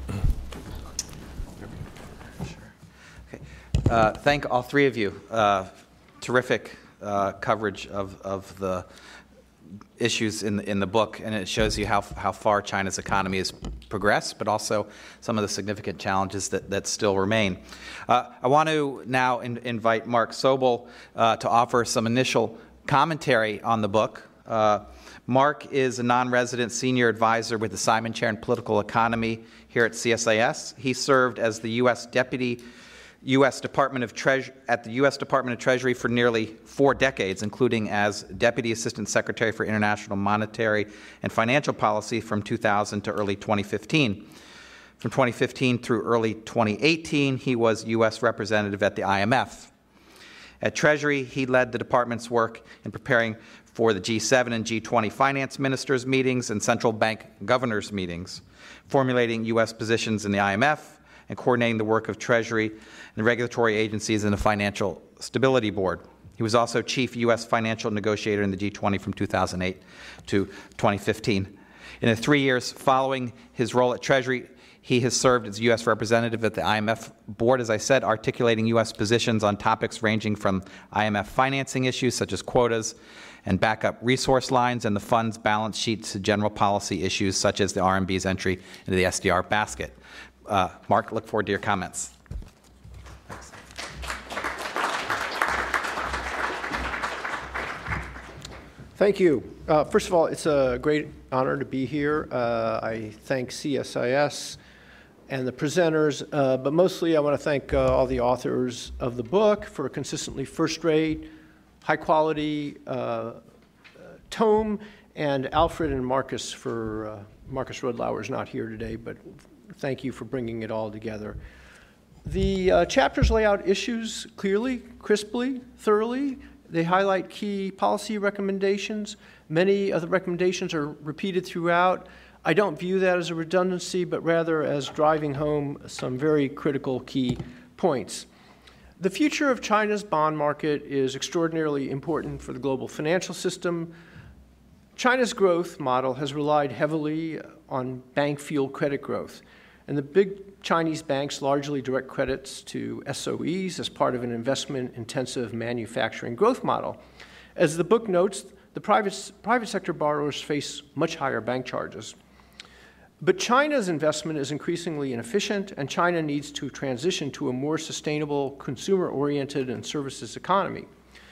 Sure. Okay. Thank all three of you. Terrific coverage of the issues in the book, and it shows you how far China's economy has progressed, but also some of the significant challenges that still remain. I want to now invite Mark Sobel to offer some initial commentary on the book. Mark is a non-resident senior advisor with the Simon Chair in Political Economy here at CSIS. He served as the U.S. Deputy U.S. Department of at the U.S. Department of Treasury for nearly 4 decades, including as Deputy Assistant Secretary for International Monetary and Financial Policy from 2000 to early 2015. From 2015 through early 2018, he was U.S. Representative at the IMF. At Treasury, he led the department's work in preparing for the G7 and G20 finance ministers' meetings and central bank governors' meetings, formulating U.S. positions in the IMF, and coordinating the work of Treasury and regulatory agencies in the Financial Stability Board. He was also chief U.S. financial negotiator in the G20 from 2008 to 2015. In the 3 years following his role at Treasury, he has served as U.S. representative at the IMF board, as I said, articulating U.S. positions on topics ranging from IMF financing issues such as quotas and backup resource lines and the fund's balance sheets to general policy issues such as the RMB's entry into the SDR basket. Mark, look forward to your comments. Thanks. Thank you. First of all, it's a great honor to be here. I thank CSIS and the presenters, but mostly I want to thank all the authors of the book for a consistently first-rate, high-quality tome, and Alfred and Marcus for Marcus Rudlauer is not here today, but thank you for bringing it all together. The chapters lay out issues clearly, crisply, thoroughly. They highlight key policy recommendations. Many of the recommendations are repeated throughout. I don't view that as a redundancy, but rather as driving home some very critical key points. The future of China's bond market is extraordinarily important for the global financial system. China's growth model has relied heavily on bank-fueled credit growth, and the big Chinese banks largely direct credits to SOEs as part of an investment-intensive manufacturing growth model. As the book notes, the private sector borrowers face much higher bank charges. But China's investment is increasingly inefficient, and China needs to transition to a more sustainable, consumer-oriented, and services economy.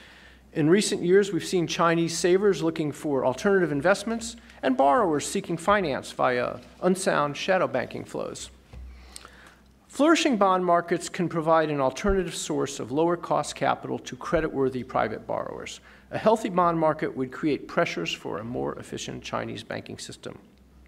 In recent years, we've seen Chinese savers looking for alternative investments and borrowers seeking finance via unsound shadow banking flows. Flourishing bond markets can provide an alternative source of lower-cost capital to creditworthy private borrowers. A healthy bond market would create pressures for a more efficient Chinese banking system.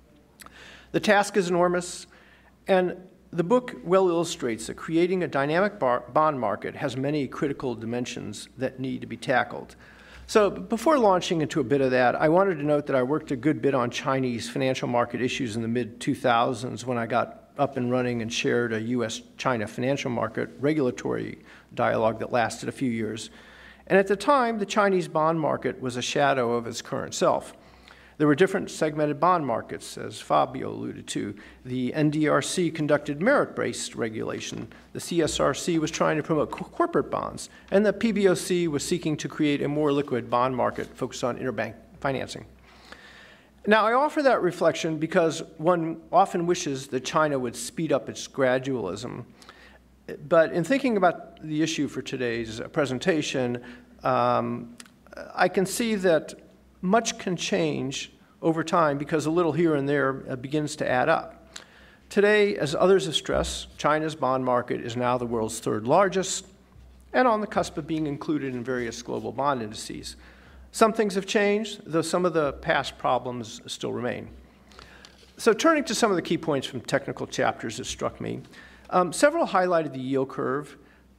The task is enormous, and the book well illustrates that creating a dynamic bond market has many critical dimensions that need to be tackled. So before launching into a bit of that, I wanted to note that I worked a good bit on Chinese financial market issues in the mid-2000s when I got up and running and chaired a U.S.-China financial market regulatory dialogue that lasted a few years. And at the time, the Chinese bond market was a shadow of its current self. There were different segmented bond markets, as Fabio alluded to. The NDRC conducted merit-based regulation. The CSRC was trying to promote corporate bonds. And the PBOC was seeking to create a more liquid bond market focused on interbank financing. Now, I offer that reflection because one often wishes that China would speed up its gradualism. But in thinking about the issue for today's presentation, I can see that much can change over time because a little here and there begins to add up. Today, as others have stressed, China's bond market is now the world's third largest, and on the cusp of being included in various global bond indices. Some things have changed, though some of the past problems still remain. So turning to some of the key points from technical chapters that struck me, several highlighted the yield curve.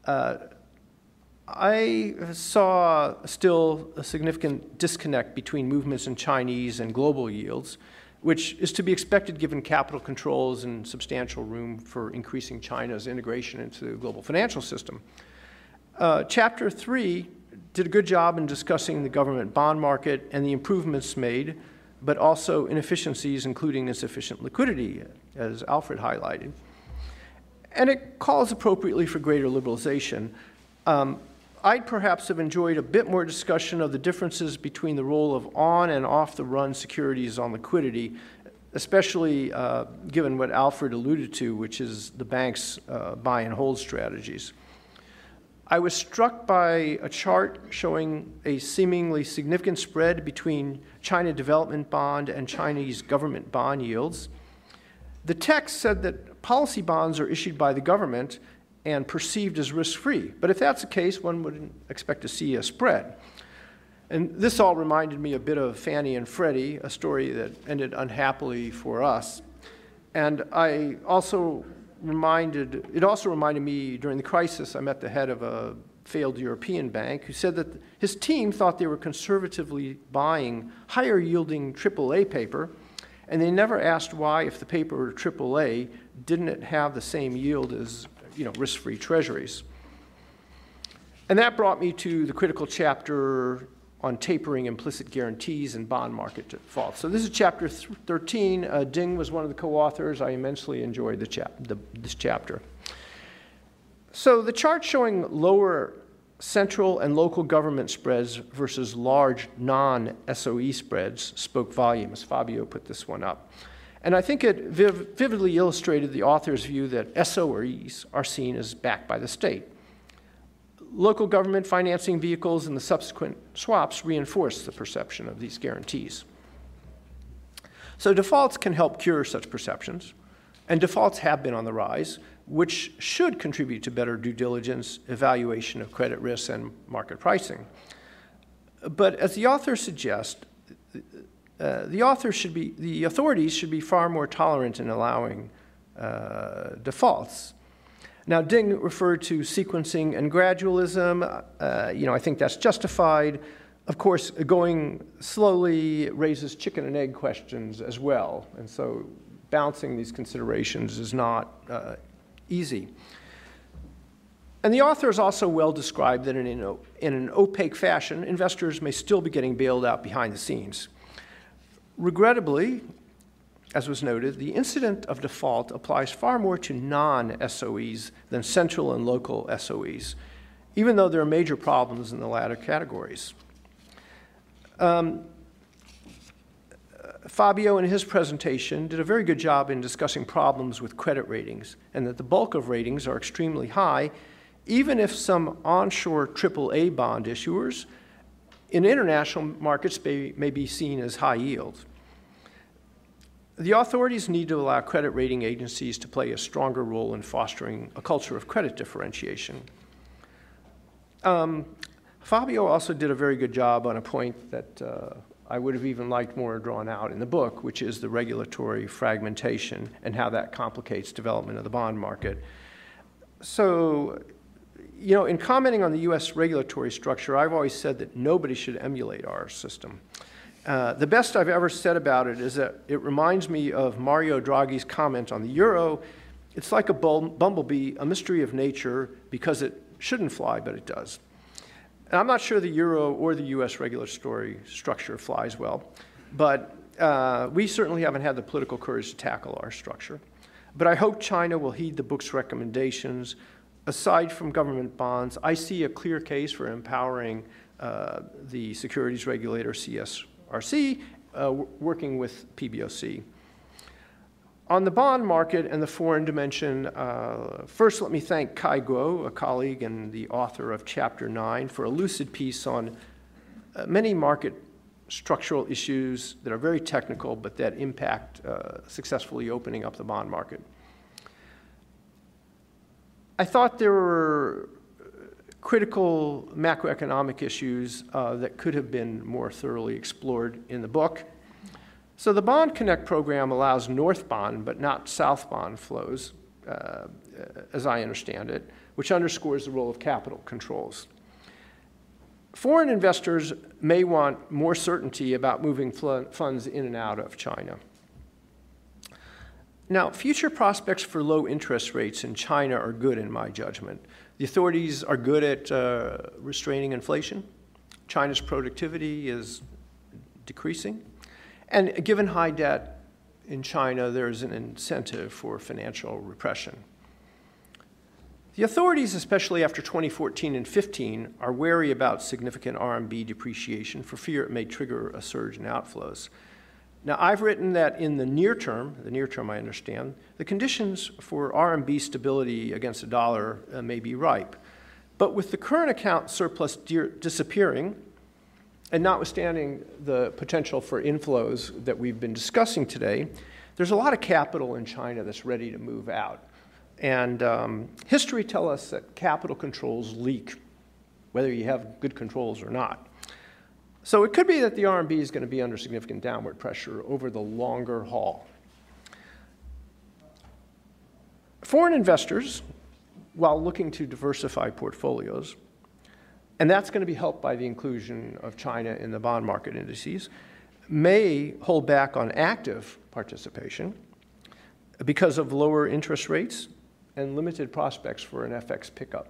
I saw still a significant disconnect between movements in Chinese and global yields, which is to be expected given capital controls and substantial room for increasing China's integration into the global financial system. Chapter 3 did a good job in discussing the government bond market and the improvements made, but also inefficiencies, including insufficient liquidity, as Alfred highlighted. And it calls appropriately for greater liberalization. I'd perhaps have enjoyed a bit more discussion of the differences between the role of on and off the run securities on liquidity, especially given what Alfred alluded to, which is the bank's buy and hold strategies. I was struck by a chart showing a seemingly significant spread between China development bond and Chinese government bond yields. The text said that policy bonds are issued by the government and perceived as risk-free. But if that's the case, one wouldn't expect to see a spread. And this all reminded me a bit of Fannie and Freddie, a story that ended unhappily for us. And it also reminded me during the crisis, I met the head of a failed European bank who said that his team thought they were conservatively buying higher yielding AAA paper, and they never asked why, if the paper were AAA, didn't it have the same yield as risk-free treasuries. And that brought me to the critical chapter on tapering implicit guarantees and bond market defaults. So this is chapter 13. Ding was one of the co-authors. I immensely enjoyed this chapter. So the chart showing lower central and local government spreads versus large non-SOE spreads spoke volumes. Fabio put this one up. And I think it vividly illustrated the author's view that SOEs are seen as backed by the state. Local government financing vehicles and the subsequent swaps reinforce the perception of these guarantees. So defaults can help cure such perceptions, and defaults have been on the rise, which should contribute to better due diligence, evaluation of credit risks, and market pricing. But as the author suggests, the authorities should be far more tolerant in allowing defaults. Now, Ding referred to sequencing and gradualism. I think that's justified. Of course, going slowly raises chicken and egg questions as well, and so balancing these considerations is not easy. And the author has also well described that in an opaque fashion, investors may still be getting bailed out behind the scenes. Regrettably, as was noted, the incident of default applies far more to non-SOEs than central and local SOEs, even though there are major problems in the latter categories. Fabio, in his presentation, did a very good job in discussing problems with credit ratings, and that the bulk of ratings are extremely high, even if some onshore AAA bond issuers in international markets may be seen as high yield. The authorities need to allow credit rating agencies to play a stronger role in fostering a culture of credit differentiation. Fabio also did a very good job on a point that I would have even liked more drawn out in the book, which is the regulatory fragmentation and how that complicates development of the bond market. So, in commenting on the U.S. regulatory structure, I've always said that nobody should emulate our system. The best I've ever said about it is that it reminds me of Mario Draghi's comment on the euro. It's like a bumblebee, a mystery of nature, because it shouldn't fly, but it does. And I'm not sure the euro or the U.S. regulatory structure flies well, but we certainly haven't had the political courage to tackle our structure. But I hope China will heed the book's recommendations. Aside from government bonds, I see a clear case for empowering the securities regulator, CSRC, working with PBOC. On the bond market and the foreign dimension, first let me thank Kai Guo, a colleague and the author of Chapter 9, for a lucid piece on many market structural issues that are very technical but that impact successfully opening up the bond market. I thought there were critical macroeconomic issues that could have been more thoroughly explored in the book. So the Bond Connect program allows northbound but not southbound flows, as I understand it, which underscores the role of capital controls. Foreign investors may want more certainty about moving funds in and out of China. Now, future prospects for low interest rates in China are good in my judgment. The authorities are good at restraining inflation. China's productivity is decreasing. And given high debt in China, there's an incentive for financial repression. The authorities, especially after 2014 and 15, are wary about significant RMB depreciation for fear it may trigger a surge in outflows. Now, I've written that in the near term I understand, the conditions for RMB stability against the dollar may be ripe. But with the current account surplus disappearing, and notwithstanding the potential for inflows that we've been discussing today, there's a lot of capital in China that's ready to move out. And history tells us that capital controls leak, whether you have good controls or not. So it could be that the RMB is going to be under significant downward pressure over the longer haul. Foreign investors, while looking to diversify portfolios, and that's going to be helped by the inclusion of China in the bond market indices, may hold back on active participation because of lower interest rates and limited prospects for an FX pickup.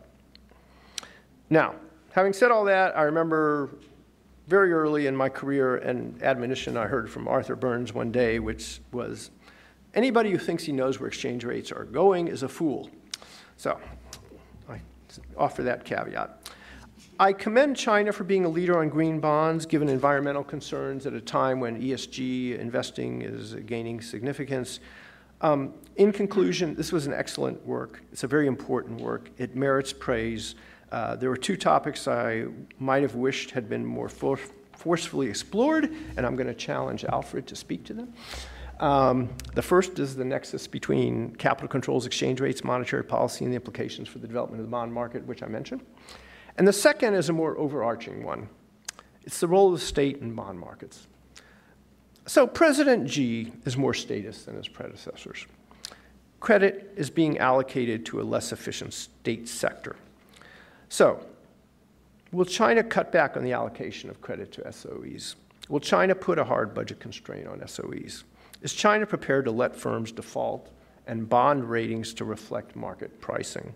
Now, having said all that, I remember very early in my career an admonition I heard from Arthur Burns one day, which was, anybody who thinks he knows where exchange rates are going is a fool. So I offer that caveat. I commend China for being a leader on green bonds, given environmental concerns at a time when ESG investing is gaining significance. In conclusion, this was an excellent work. It's a very important work. It merits praise. There were two topics I might have wished had been more forcefully explored, and I'm going to challenge Alfred to speak to them. The first is the nexus between capital controls, exchange rates, monetary policy, and the implications for the development of the bond market, which I mentioned. And the second is a more overarching one. It's the role of the state in bond markets. So President Xi is more statist than his predecessors. Credit is being allocated to a less efficient state sector. So, will China cut back on the allocation of credit to SOEs? Will China put a hard budget constraint on SOEs? Is China prepared to let firms default and bond ratings to reflect market pricing?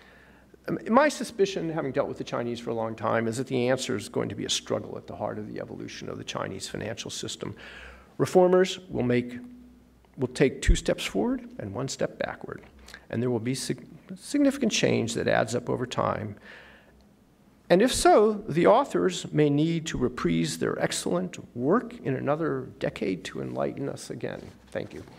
My suspicion, having dealt with the Chinese for a long time, is that the answer is going to be a struggle at the heart of the evolution of the Chinese financial system. Reformers will take 2 steps forward and 1 step backward, and there will be significant change that adds up over time. And if so, the authors may need to reprise their excellent work in another decade to enlighten us again. Thank you.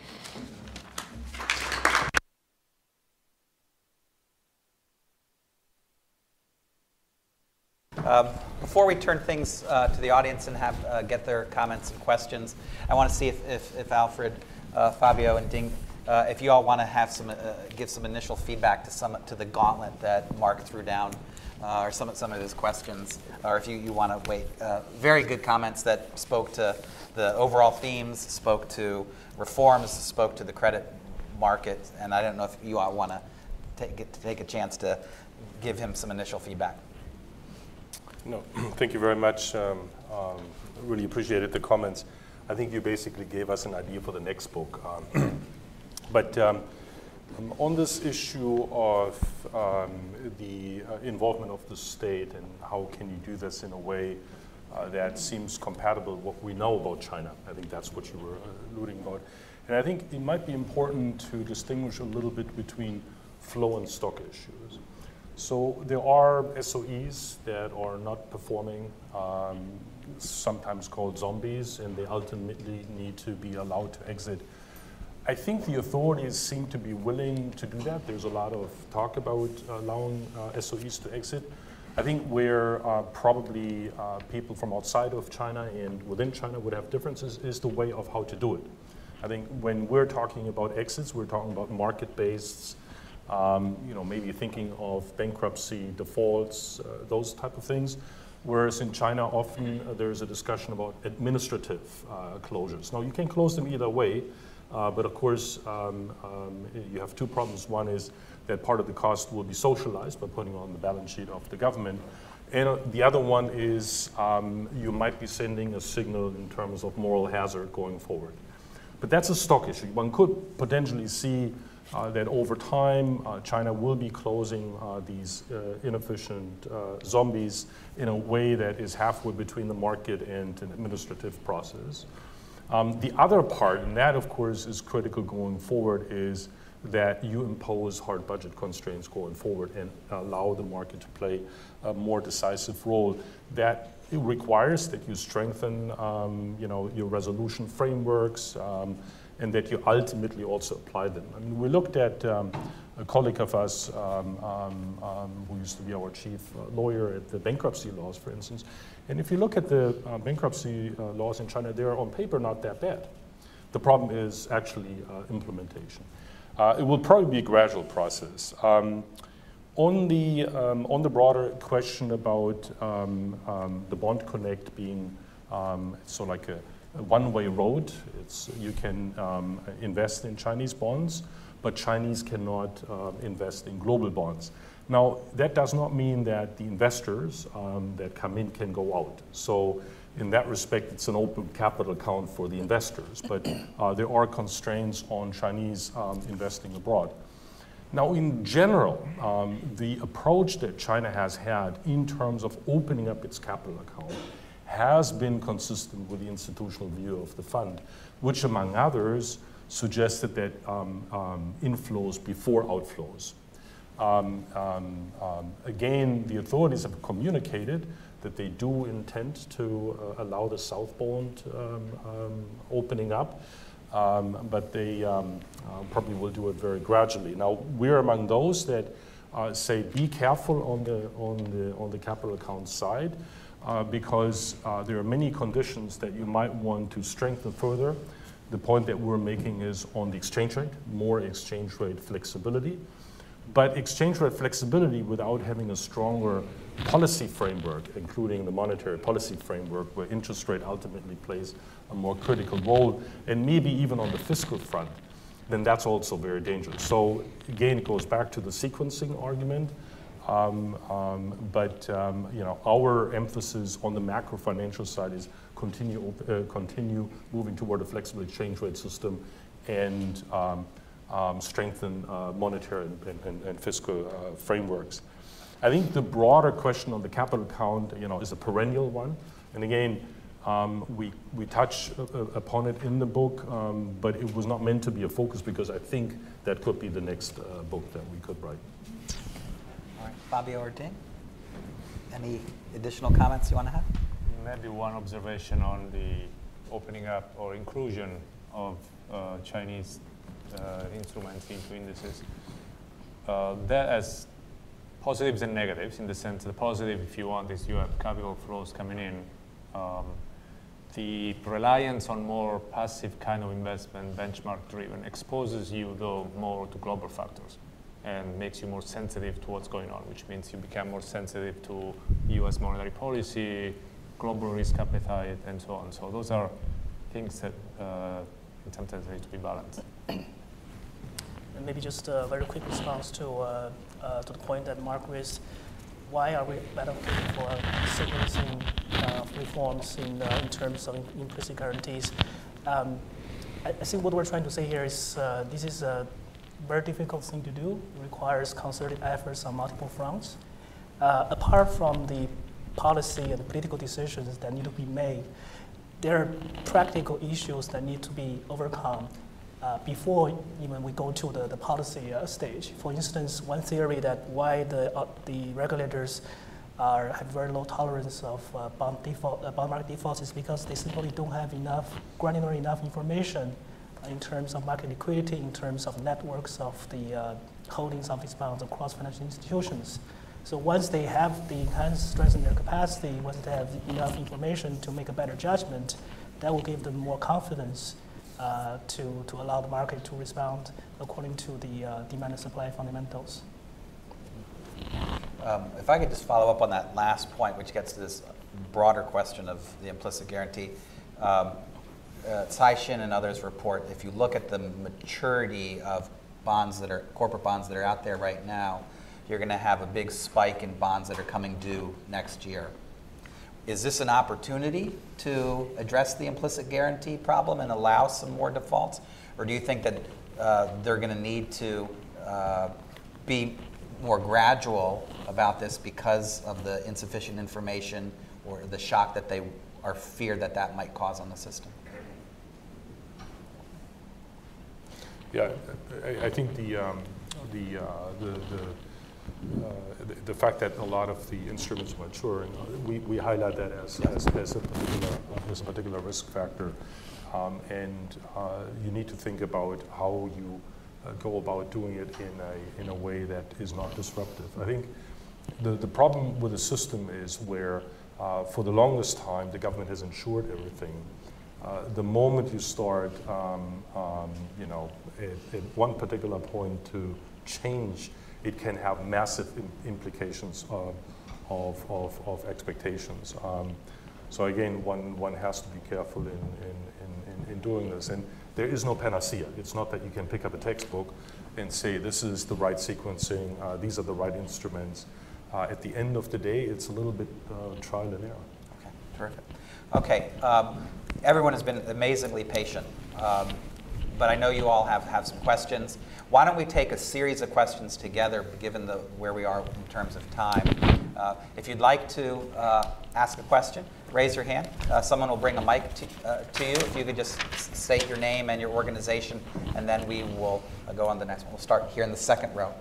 Before we turn things to the audience and have get their comments and questions, I want to see if Alfred, Fabio, and Ding, if you all want to have give some initial feedback to the gauntlet that Mark threw down, or some of his questions, or if you want to wait. Very good comments that spoke to the overall themes, spoke to reforms, spoke to the credit market, and I don't know if you all want to take a chance to give him some initial feedback. No, thank you very much. Really appreciated the comments. I think you basically gave us an idea for the next book. But on this issue of the involvement of the state and how can you do this in a way that seems compatible with what we know about China, I think that's what you were alluding about. And I think it might be important to distinguish a little bit between flow and stock issues. So there are SOEs that are not performing, sometimes called zombies, and they ultimately need to be allowed to exit. I think the authorities seem to be willing to do that. There's a lot of talk about allowing SOEs to exit. I think where probably people from outside of China and within China would have differences is the way of how to do it. I think when we're talking about exits, we're talking about market-based maybe thinking of bankruptcy, defaults, those type of things. Whereas in China, often there's a discussion about administrative closures. Now, you can close them either way, but of course, you have two problems. One is that part of the cost will be socialized by putting on the balance sheet of the government. And the other one is you might be sending a signal in terms of moral hazard going forward. But that's a stock issue. One could potentially see that over time, China will be closing these inefficient zombies in a way that is halfway between the market and an administrative process. The other part, and that of course is critical going forward, is that you impose hard budget constraints going forward and allow the market to play a more decisive role. That it requires that you strengthen your resolution frameworks and that you ultimately also apply them. I mean, we looked at a colleague of us who used to be our chief lawyer at the bankruptcy laws, for instance. And if you look at the bankruptcy laws in China, they're on paper not that bad. The problem is actually implementation. It will probably be a gradual process. On the broader question about the Bond Connect being so like a one-way road, you can invest in Chinese bonds, but Chinese cannot invest in global bonds. Now, that does not mean that the investors that come in can go out. So in that respect, it's an open capital account for the investors, but there are constraints on Chinese investing abroad. Now, in general, the approach that China has had in terms of opening up its capital account has been consistent with the institutional view of the fund, which, among others, suggested that inflows before outflows. Again, the authorities have communicated that they do intend to allow the South Bond opening up, but they probably will do it very gradually. Now, we're among those that say be careful on the capital account side because there are many conditions that you might want to strengthen further. The point that we're making is on the exchange rate, more exchange rate flexibility. But exchange rate flexibility without having a stronger policy framework, including the monetary policy framework, where interest rate ultimately plays a more critical role, and maybe even on the fiscal front, then that's also very dangerous. So again, it goes back to the sequencing argument. But our emphasis on the macro financial side is continue moving toward a flexible exchange rate system and strengthen monetary and fiscal frameworks. I think the broader question on the capital account, is a perennial one. And again, we touch upon it in the book, but it was not meant to be a focus because I think that could be the next book that we could write. All right, Fabio or Ding, any additional comments you want to have? Maybe one observation on the opening up or inclusion of Chinese instruments into indices. That has positives and negatives, in the sense the positive, if you want, is you have capital flows coming in. The reliance on more passive kind of investment, benchmark driven, exposes you though more to global factors and makes you more sensitive to what's going on, which means you become more sensitive to US monetary policy, global risk appetite, and so on. So those are things that sometimes need to be balanced. And maybe just a very quick response to the point that Mark raised. Why are we advocating for sequencing reforms in terms of implicit guarantees? I think what we're trying to say here is this is a very difficult thing to do. It requires concerted efforts on multiple fronts. Apart from the policy and the political decisions that need to be made, there are practical issues that need to be overcome before even we go to the policy stage. For instance, one theory that why the regulators have very low tolerance of bond market defaults is because they simply don't have granular enough information in terms of market liquidity, in terms of networks of the holdings of these bonds across financial institutions. So once they have the enhanced strength in their capacity, once they have enough information to make a better judgment, that will give them more confidence to allow the market to respond according to the demand and supply fundamentals. If I could just follow up on that last point, which gets to this broader question of the implicit guarantee. Caixin and others report, if you look at the maturity of bonds that are corporate bonds that are out there right now, you're going to have a big spike in bonds that are coming due next year. Is this an opportunity to address the implicit guarantee problem and allow some more defaults? Or do you think that they're going to need to be more gradual about this because of the insufficient information or the shock that they are feared that that might cause on the system? Yeah, I think the fact that a lot of the instruments mature, and we highlight that as a particular risk factor, and you need to think about how you go about doing it in a way that is not disruptive. I think the problem with the system is where for the longest time the government has insured everything. The moment you start, at one particular point to change, it can have massive implications of expectations. So again, one has to be careful in doing this. And there is no panacea. It's not that you can pick up a textbook and say, this is the right sequencing, these are the right instruments. At the end of the day, it's a little bit trial and error. Okay, terrific. Okay, everyone has been amazingly patient, but I know you all have some questions. Why don't we take a series of questions together, given where we are in terms of time. If you'd like to ask a question, raise your hand. Someone will bring a mic to you. If you could just state your name and your organization, and then we will go on to the next one. We'll start here in the second row.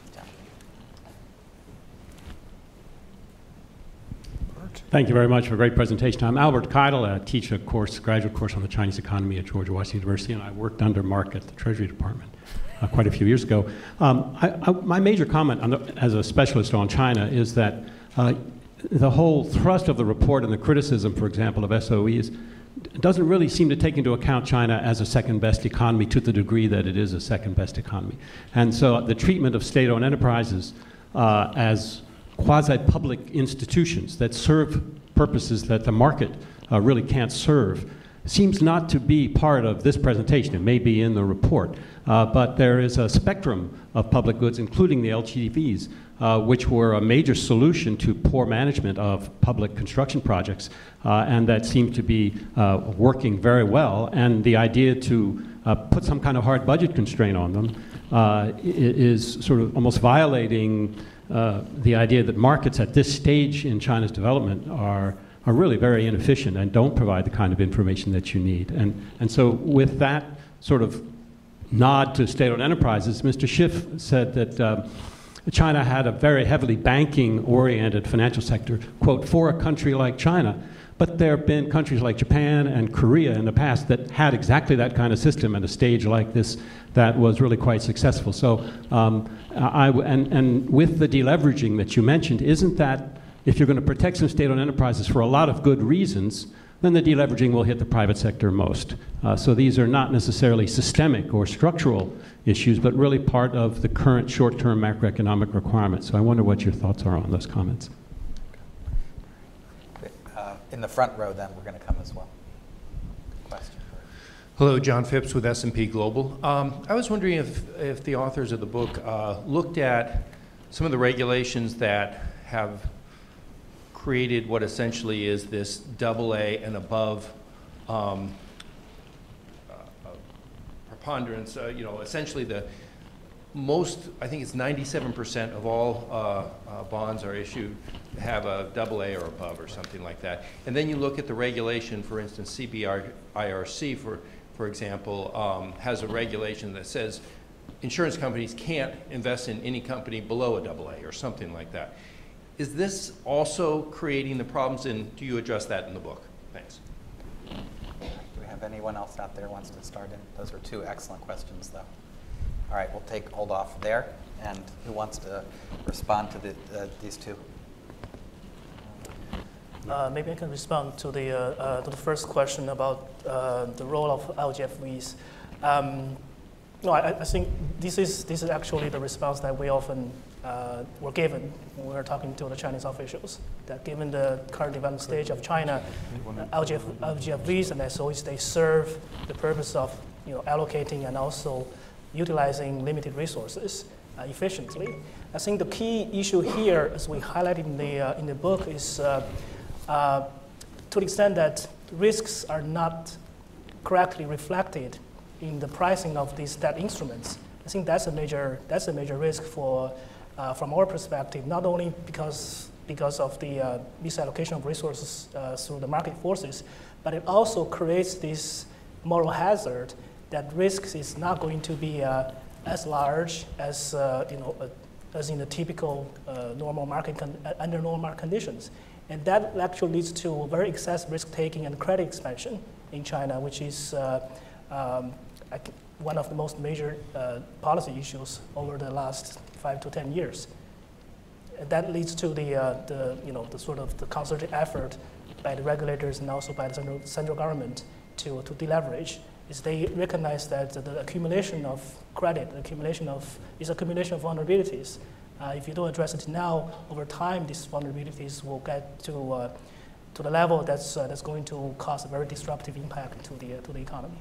Thank you very much for a great presentation. I'm Albert Keidel. I teach a graduate course on the Chinese economy at George Washington University, and I worked under Mark at the Treasury Department quite a few years ago. My major comment as a specialist on China is that the whole thrust of the report and the criticism, for example, of SOEs doesn't really seem to take into account China as a second-best economy to the degree that it is a second-best economy. And so the treatment of state-owned enterprises as quasi-public institutions that serve purposes that the market really can't serve seems not to be part of this presentation. It may be in the report, but there is a spectrum of public goods, including the LGVs, which were a major solution to poor management of public construction projects, and that seem to be working very well. And the idea to put some kind of hard budget constraint on them is sort of almost violating the idea that markets at this stage in China's development are really very inefficient and don't provide the kind of information that you need. And so with that sort of nod to state-owned enterprises, Mr. Schiff said that China had a very heavily banking-oriented financial sector, quote, for a country like China. But there have been countries like Japan and Korea in the past that had exactly that kind of system at a stage like this that was really quite successful. So and with the deleveraging that you mentioned, isn't that, if you're going to protect some state-owned enterprises for a lot of good reasons, then the deleveraging will hit the private sector most. So these are not necessarily systemic or structural issues, but really part of the current short-term macroeconomic requirements. So I wonder what your thoughts are on those comments. In the front row, then, we're going to come as well. Question. Hello, John Phipps with S&P Global. I was wondering if the authors of the book looked at some of the regulations that have created what essentially is this AA and above preponderance. Essentially the most, I think it's 97% of all bonds are issued have a AA or above or something like that. And then you look at the regulation, for instance, CBIRC, for example, has a regulation that says insurance companies can't invest in any company below a AA or something like that. Is this also creating the problems, and do you address that in the book? Thanks. Do we have anyone else out there who wants to start in? Those are two excellent questions, though. All right, we'll hold off there. And who wants to respond to these two? Maybe I can respond to the first question about the role of LGFVs. No, I think this is actually the response that we often were given when we were talking to the Chinese officials. That given the current development stage of China, LGFVs and SOEs, they serve the purpose of allocating and also utilizing limited resources efficiently. I think the key issue here, as we highlighted in the book, is to the extent that risks are not correctly reflected in the pricing of these debt instruments. I think that's a major risk for from our perspective, not only because of the misallocation of resources through the market forces, but it also creates this moral hazard that risk is not going to be as large as as in the typical normal market under normal market conditions, and that actually leads to very excessive risk taking and credit expansion in China, which is one of the most major policy issues over the last 5 to 10 years. And that leads to the sort of the concerted effort by the regulators and also by the central government to deleverage. Is they recognize that the accumulation of credit, is accumulation of vulnerabilities. If you don't address it now, over time, these vulnerabilities will get to the level that's going to cause a very disruptive impact to the economy.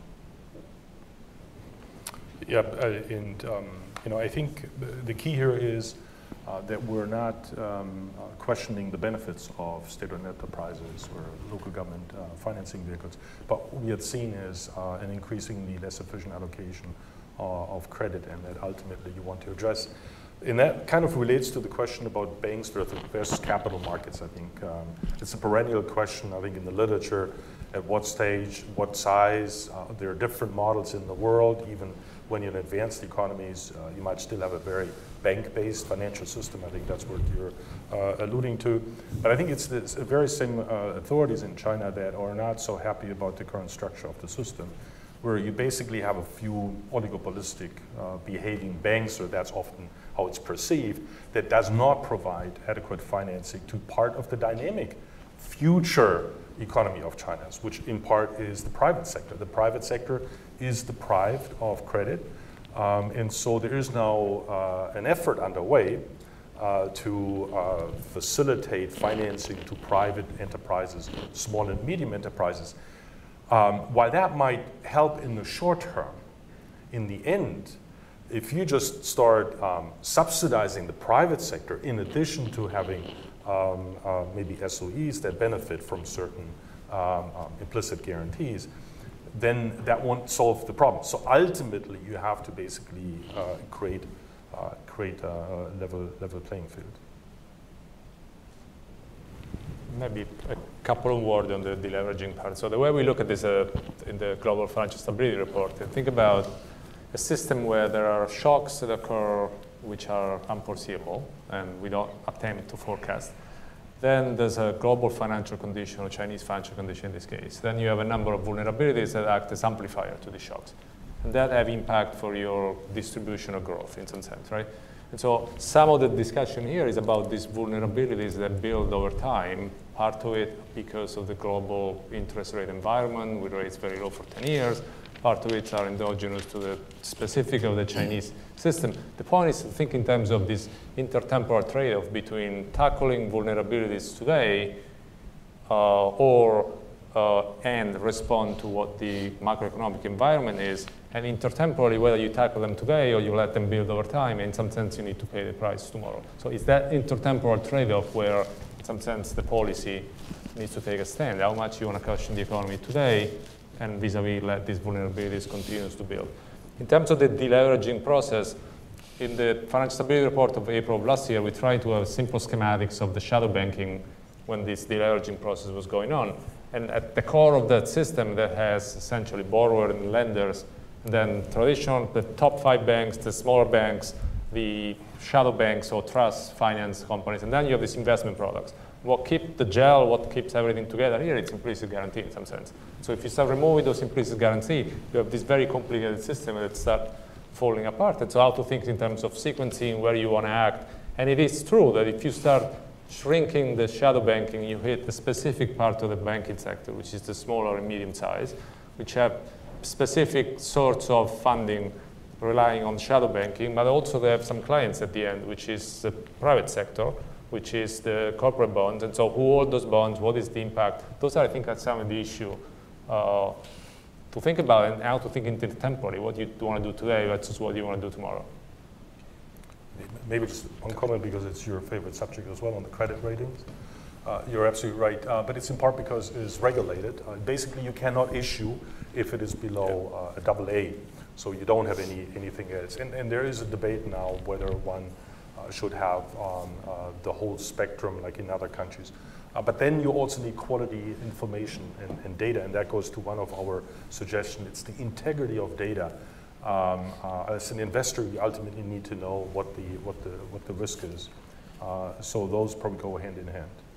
Yeah, and I think the key here is that we're not questioning the benefits of state-owned enterprises or local government financing vehicles, but what we have seen is an increasingly less efficient allocation of credit, and that ultimately you want to address. And that kind of relates to the question about banks versus capital markets. I think it's a perennial question, I think, in the literature. At what stage, what size? There are different models in the world. Even when you're in advanced economies, you might still have a very bank-based financial system. I think that's what you're alluding to. But I think it's the very same authorities in China that are not so happy about the current structure of the system, where you basically have a few oligopolistic behaving banks, or that's often how it's perceived, that does not provide adequate financing to part of the dynamic future economy of China, which in part is the private sector. The private sector is deprived of credit, and so there is now an effort underway to facilitate financing to private enterprises, small and medium enterprises. While that might help in the short term, in the end, if you just start subsidizing the private sector in addition to having maybe SOEs that benefit from certain implicit guarantees, then that won't solve the problem. So ultimately, you have to basically create a level playing field. Maybe a couple of words on the deleveraging part. So the way we look at this in the Global Financial Stability Report, think about a system where there are shocks that occur which are unforeseeable and we don't attempt to forecast. Then there's a global financial condition, or Chinese financial condition in this case. Then you have a number of vulnerabilities that act as amplifier to the shocks. And that have impact for your distribution of growth in some sense, right? And so some of the discussion here is about these vulnerabilities that build over time, part of it because of the global interest rate environment with rates very low for 10 years, part of it are endogenous to the specific of the Chinese system. The point is to think in terms of this intertemporal trade-off between tackling vulnerabilities today and respond to what the macroeconomic environment is, and intertemporally, whether you tackle them today or you let them build over time, in some sense you need to pay the price tomorrow. So it's that intertemporal trade-off where, in some sense, the policy needs to take a stand. How much you want to cushion the economy today, and vis-a-vis let these vulnerabilities continue to build. In terms of the deleveraging process, in the Financial Stability Report of April of last year, we tried to have simple schematics of the shadow banking when this deleveraging process was going on. And at the core of that system that has essentially borrowers and lenders, then traditional, the top 5 banks, the smaller banks, the shadow banks or trust finance companies, and then you have these investment products. What keeps the gel, what keeps everything together here, it's implicit guarantee in some sense. So if you start removing those implicit guarantee, you have this very complicated system that starts falling apart. And so how to think in terms of sequencing, where you want to act. And it is true that if you start shrinking the shadow banking, you hit a specific part of the banking sector, which is the smaller and medium size, which have specific sorts of funding relying on shadow banking, but also they have some clients at the end, which is the private sector, which is the corporate bonds. And so who hold those bonds? What is the impact? Those are, I think, are some of the issue to think about and how to think into the temporary. What you want to do today versus what you want to do tomorrow. Maybe just one comment, because it's your favorite subject as well, on the credit ratings. You're absolutely right, but it's in part because it is regulated. Basically, you cannot issue if it is below a AA, so you don't have anything else. And there is a debate now whether one should have the whole spectrum like in other countries. But then you also need quality information and data, and that goes to one of our suggestions. It's the integrity of data. As an investor, you ultimately need to know what the risk is. So those probably go hand in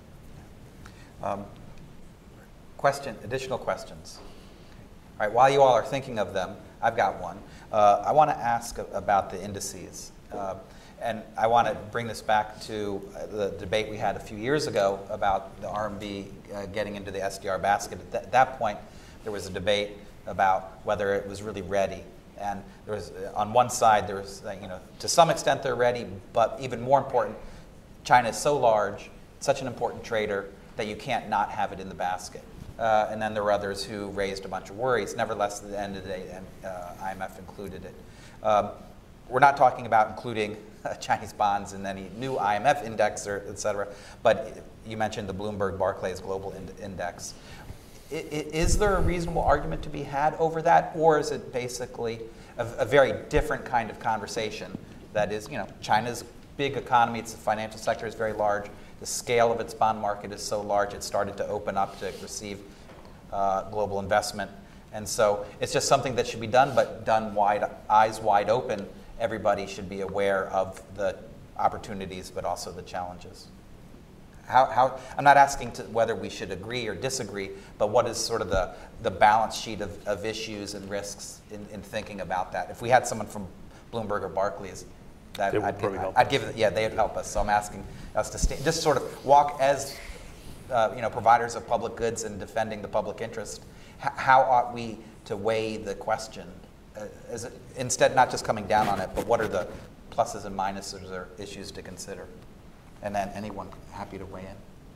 hand. Additional questions? All right, while you all are thinking of them, I've got one. I want to ask about the indices. And I want to bring this back to the debate we had a few years ago about the RMB getting into the SDR basket. At that point, there was a debate about whether it was really ready. And there was, on one side, there was, to some extent they're ready, but even more important, China is so large, such an important trader, that you can't not have it in the basket. And then there were others who raised a bunch of worries. Nevertheless, at the end of the day, IMF included it. We're not talking about including Chinese bonds in any new IMF index, or et cetera, but you mentioned the Bloomberg Barclays Global Index. Is there a reasonable argument to be had over that, or is it basically a very different kind of conversation? That is, China's big economy, its financial sector is very large, the scale of its bond market is so large, it started to open up to receive global investment. And so it's just something that should be done, but done eyes wide open. Everybody should be aware of the opportunities, but also the challenges. I'm not asking whether we should agree or disagree, but what is sort of the balance sheet of issues and risks in thinking about that? If we had someone from Bloomberg or Barclays, I'd give it. Yeah, they'd help us. So I'm asking us to just sort of walk as providers of public goods and defending the public interest. How ought we to weigh the question? Instead, not just coming down on it, but what are the pluses and minuses or issues to consider? And then anyone happy to weigh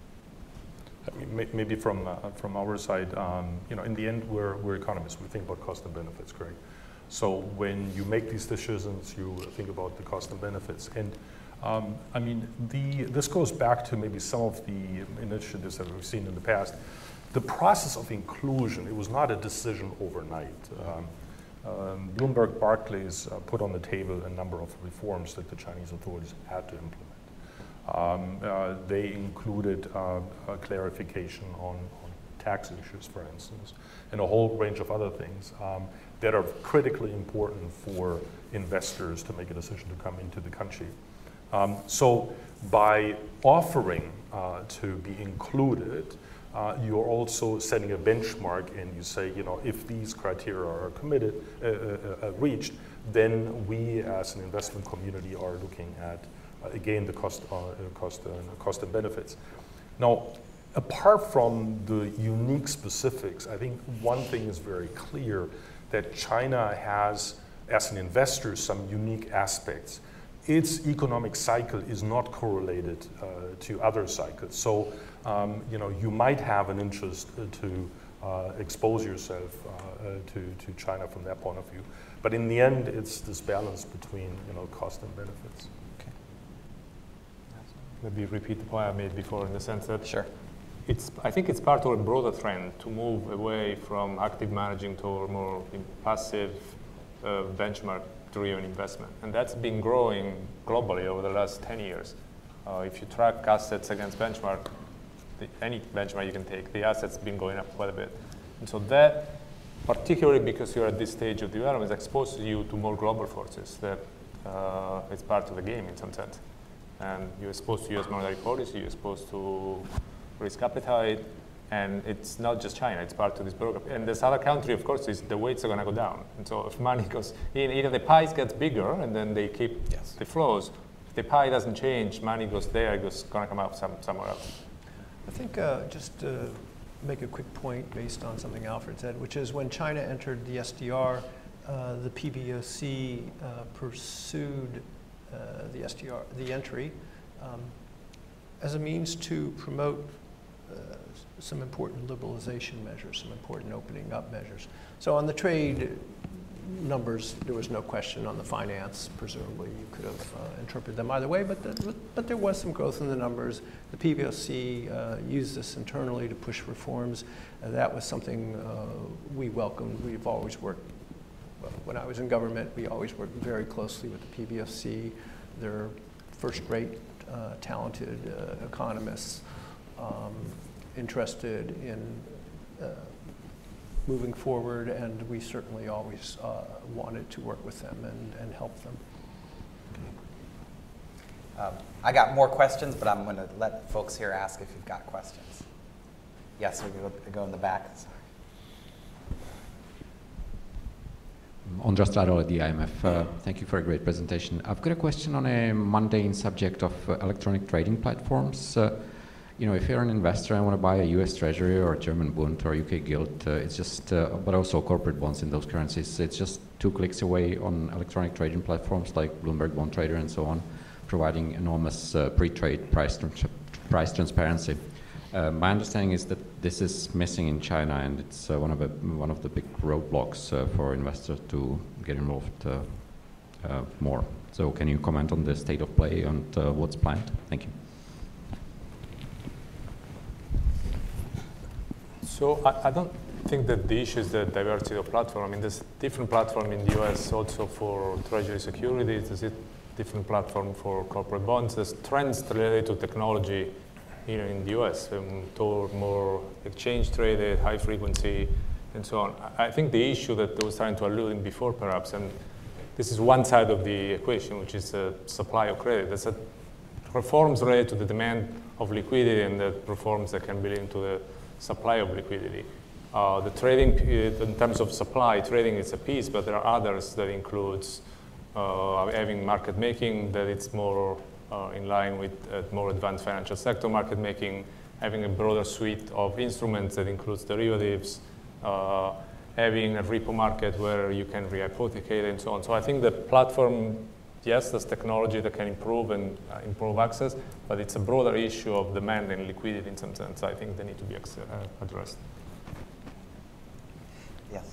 in? Maybe from our side, in the end, we're economists. We think about cost and benefits, Greg. So when you make these decisions, you think about the cost and benefits. And this goes back to maybe some of the initiatives that we've seen in the past. The process of inclusion, it was not a decision overnight. Bloomberg Barclays put on the table a number of reforms that the Chinese authorities had to implement. They included a clarification on tax issues, for instance, and a whole range of other things that are critically important for investors to make a decision to come into the country. So by offering to be included, you're also setting a benchmark, and you say, if these criteria are reached, then we as an investment community are looking at, again, the cost and benefits. Now, apart from the unique specifics, I think one thing is very clear, that China has, as an investor, some unique aspects. Its economic cycle is not correlated to other cycles. So, you might have an interest to expose yourself to China from that point of view. But in the end, it's this balance between, cost and benefits. Okay. Maybe repeat the point I made before, in the sense that sure. I think it's part of a broader trend to move away from active managing to more passive benchmark-driven investment. And that's been growing globally over the last 10 years. If you track assets against benchmark, any benchmark you can take, the assets have been going up quite a bit. And so that, particularly because you're at this stage of development, exposes you to more global forces that it's part of the game in some sense. And you're exposed to US monetary policy, you're exposed to risk appetite, and it's not just China, it's part of this program. And this other country, of course, is the weights are going to go down. And so if money goes in, either the pies gets bigger and then they keep the flows, If the pie doesn't change, money goes there, it's going to come out somewhere else. I think just to make a quick point based on something Alfred said, which is when China entered the SDR, the PBOC pursued the entry as a means to promote some important liberalization measures, some important opening up measures. So on the trade numbers, there was no question. On the finance, presumably you could have interpreted them either way, but there was some growth in the numbers. The PBOC used this internally to push reforms. That was something we welcomed. We've always worked, well, when I was in government, we always worked very closely with the PBOC. They're first-rate, talented economists interested in moving forward, and we certainly always wanted to work with them and help them. I got more questions, but I'm going to let folks here ask if you've got questions. Yes, we go in the back. Sorry. Ondra Stradol at the IMF. Thank you for a great presentation. I've got a question on a mundane subject of electronic trading platforms. You know, if you're an investor and want to buy a US Treasury or a German Bund or UK Gilt, it's just, but also corporate bonds in those currencies, it's just 2 clicks away on electronic trading platforms like Bloomberg Bond Trader and so on, providing enormous pre-trade price transparency. My understanding is that this is missing in China, and it's one of the big roadblocks for investors to get involved more. So can you comment on the state of play and what's planned? Thank you. So I don't think that the issue is the diversity of platform. I mean, there's different platform in the US also for treasury securities. There's a different platform for corporate bonds. There's trends related to technology here in the US, toward more exchange traded, high frequency, and so on. I think the issue that I was trying to allude in before perhaps, and this is one side of the equation, which is the supply of credit. There's a reforms related to the demand of liquidity and the reforms that can be linked to the supply of liquidity. The trading, in terms of supply, trading is a piece, but there are others that includes having market making, that it's more in line with more advanced financial sector market making, having a broader suite of instruments that includes derivatives, having a repo market where you can rehypothecate and so on. So I think the platform, yes, there's technology that can improve and improve access, but it's a broader issue of demand and liquidity in some sense. I think they need to be addressed. Yes.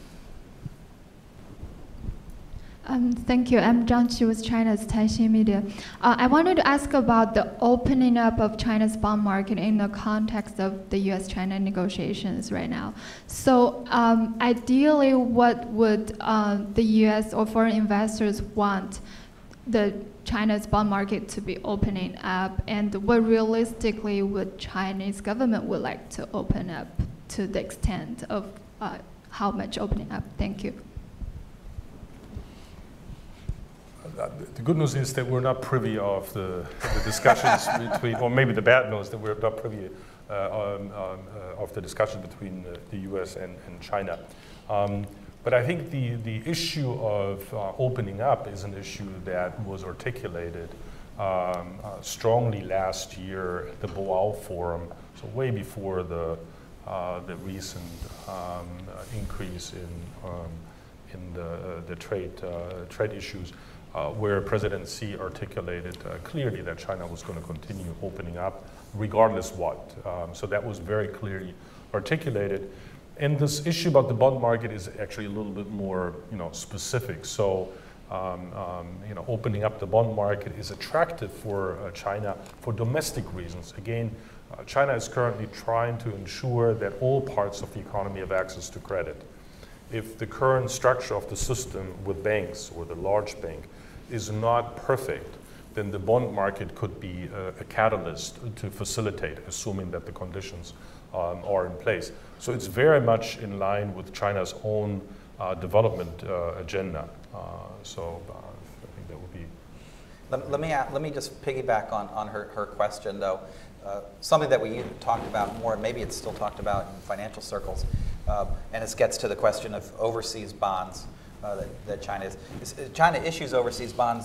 Thank you. I'm Zhang Qi with China's Taixing Media. I wanted to ask about the opening up of China's bond market in the context of the US-China negotiations right now. So ideally, what would the US or foreign investors want the China's bond market to be opening up, and what realistically would Chinese government would like to open up to the extent of how much opening up? Thank you. The good news is that we're not privy of the discussions between, or maybe the bad news that we're not privy of the discussion between the US and China. But I think the issue of opening up is an issue that was articulated strongly last year at the Boao Forum, so way before the recent increase in the trade issues. Where President Xi articulated clearly that China was going to continue opening up regardless what. So that was very clearly articulated. And this issue about the bond market is actually a little bit more specific. So opening up the bond market is attractive for China for domestic reasons. Again, China is currently trying to ensure that all parts of the economy have access to credit. If the current structure of the system with banks or the large bank is not perfect, then the bond market could be a catalyst to facilitate, assuming that the conditions are in place. So it's very much in line with China's own development agenda. So I think that would be. Let me just piggyback on her question, though. Something that we talked about more, and maybe it's still talked about in financial circles, and it gets to the question of overseas bonds that China is. China issues overseas bonds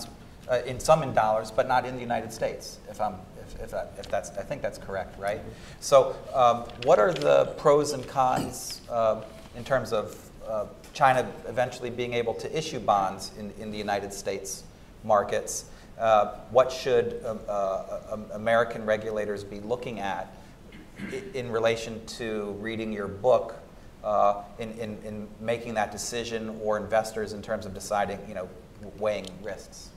in some in dollars, but not in the United States. If that's, I think that's correct, right? So, what are the pros and cons in terms of China eventually being able to issue bonds in the United States markets? What should American regulators be looking at in relation to reading your book in making that decision, or investors in terms of deciding, weighing risks?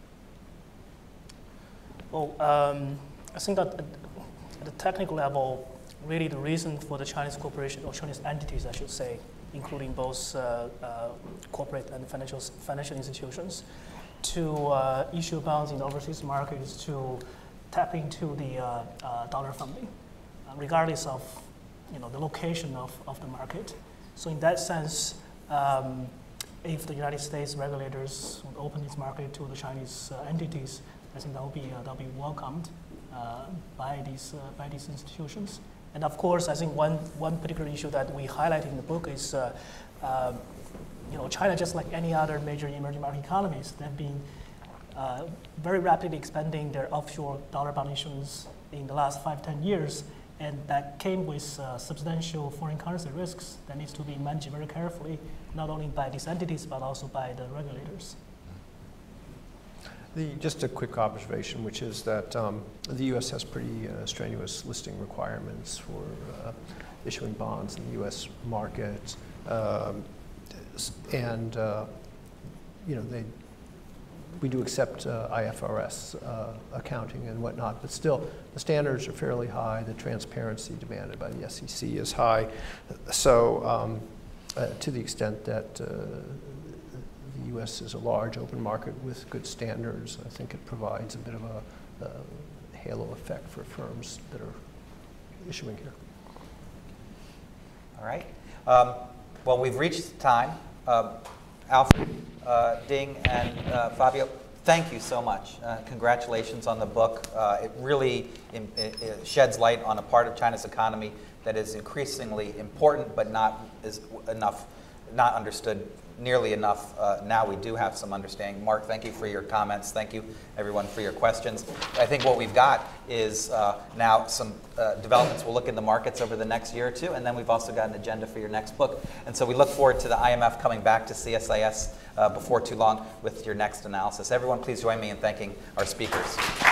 Well, I think that at the technical level, really the reason for the Chinese corporation, or Chinese entities, I should say, including both corporate and financial institutions, to issue bonds in the overseas market is to tap into the dollar funding, regardless of the location of the market. So in that sense, if the United States regulators would open its market to the Chinese entities, I think that'll be welcomed by these institutions. And of course, I think one particular issue that we highlight in the book is, China, just like any other major emerging market economies, they've been very rapidly expanding their offshore dollar bond issuance in the last 5-10 years, and that came with substantial foreign currency risks that needs to be managed very carefully, not only by these entities but also by the regulators. Just a quick observation, which is that the U.S. has pretty strenuous listing requirements for issuing bonds in the U.S. market, we do accept IFRS accounting and whatnot, but still the standards are fairly high. The transparency demanded by the SEC is high. So to the extent that the U.S. is a large open market with good standards, I think it provides a bit of a halo effect for firms that are issuing here. All right. Well, we've reached time. Alfred, Ding, and Fabio, thank you so much. Congratulations on the book. It really it sheds light on a part of China's economy that is increasingly important, but not understood nearly enough. Now we do have some understanding. Mark, thank you for your comments. Thank you, everyone, for your questions. I think what we've got is now some developments. We'll look in the markets over the next year or two, and then we've also got an agenda for your next book. And so we look forward to the IMF coming back to CSIS before too long with your next analysis. Everyone, please join me in thanking our speakers.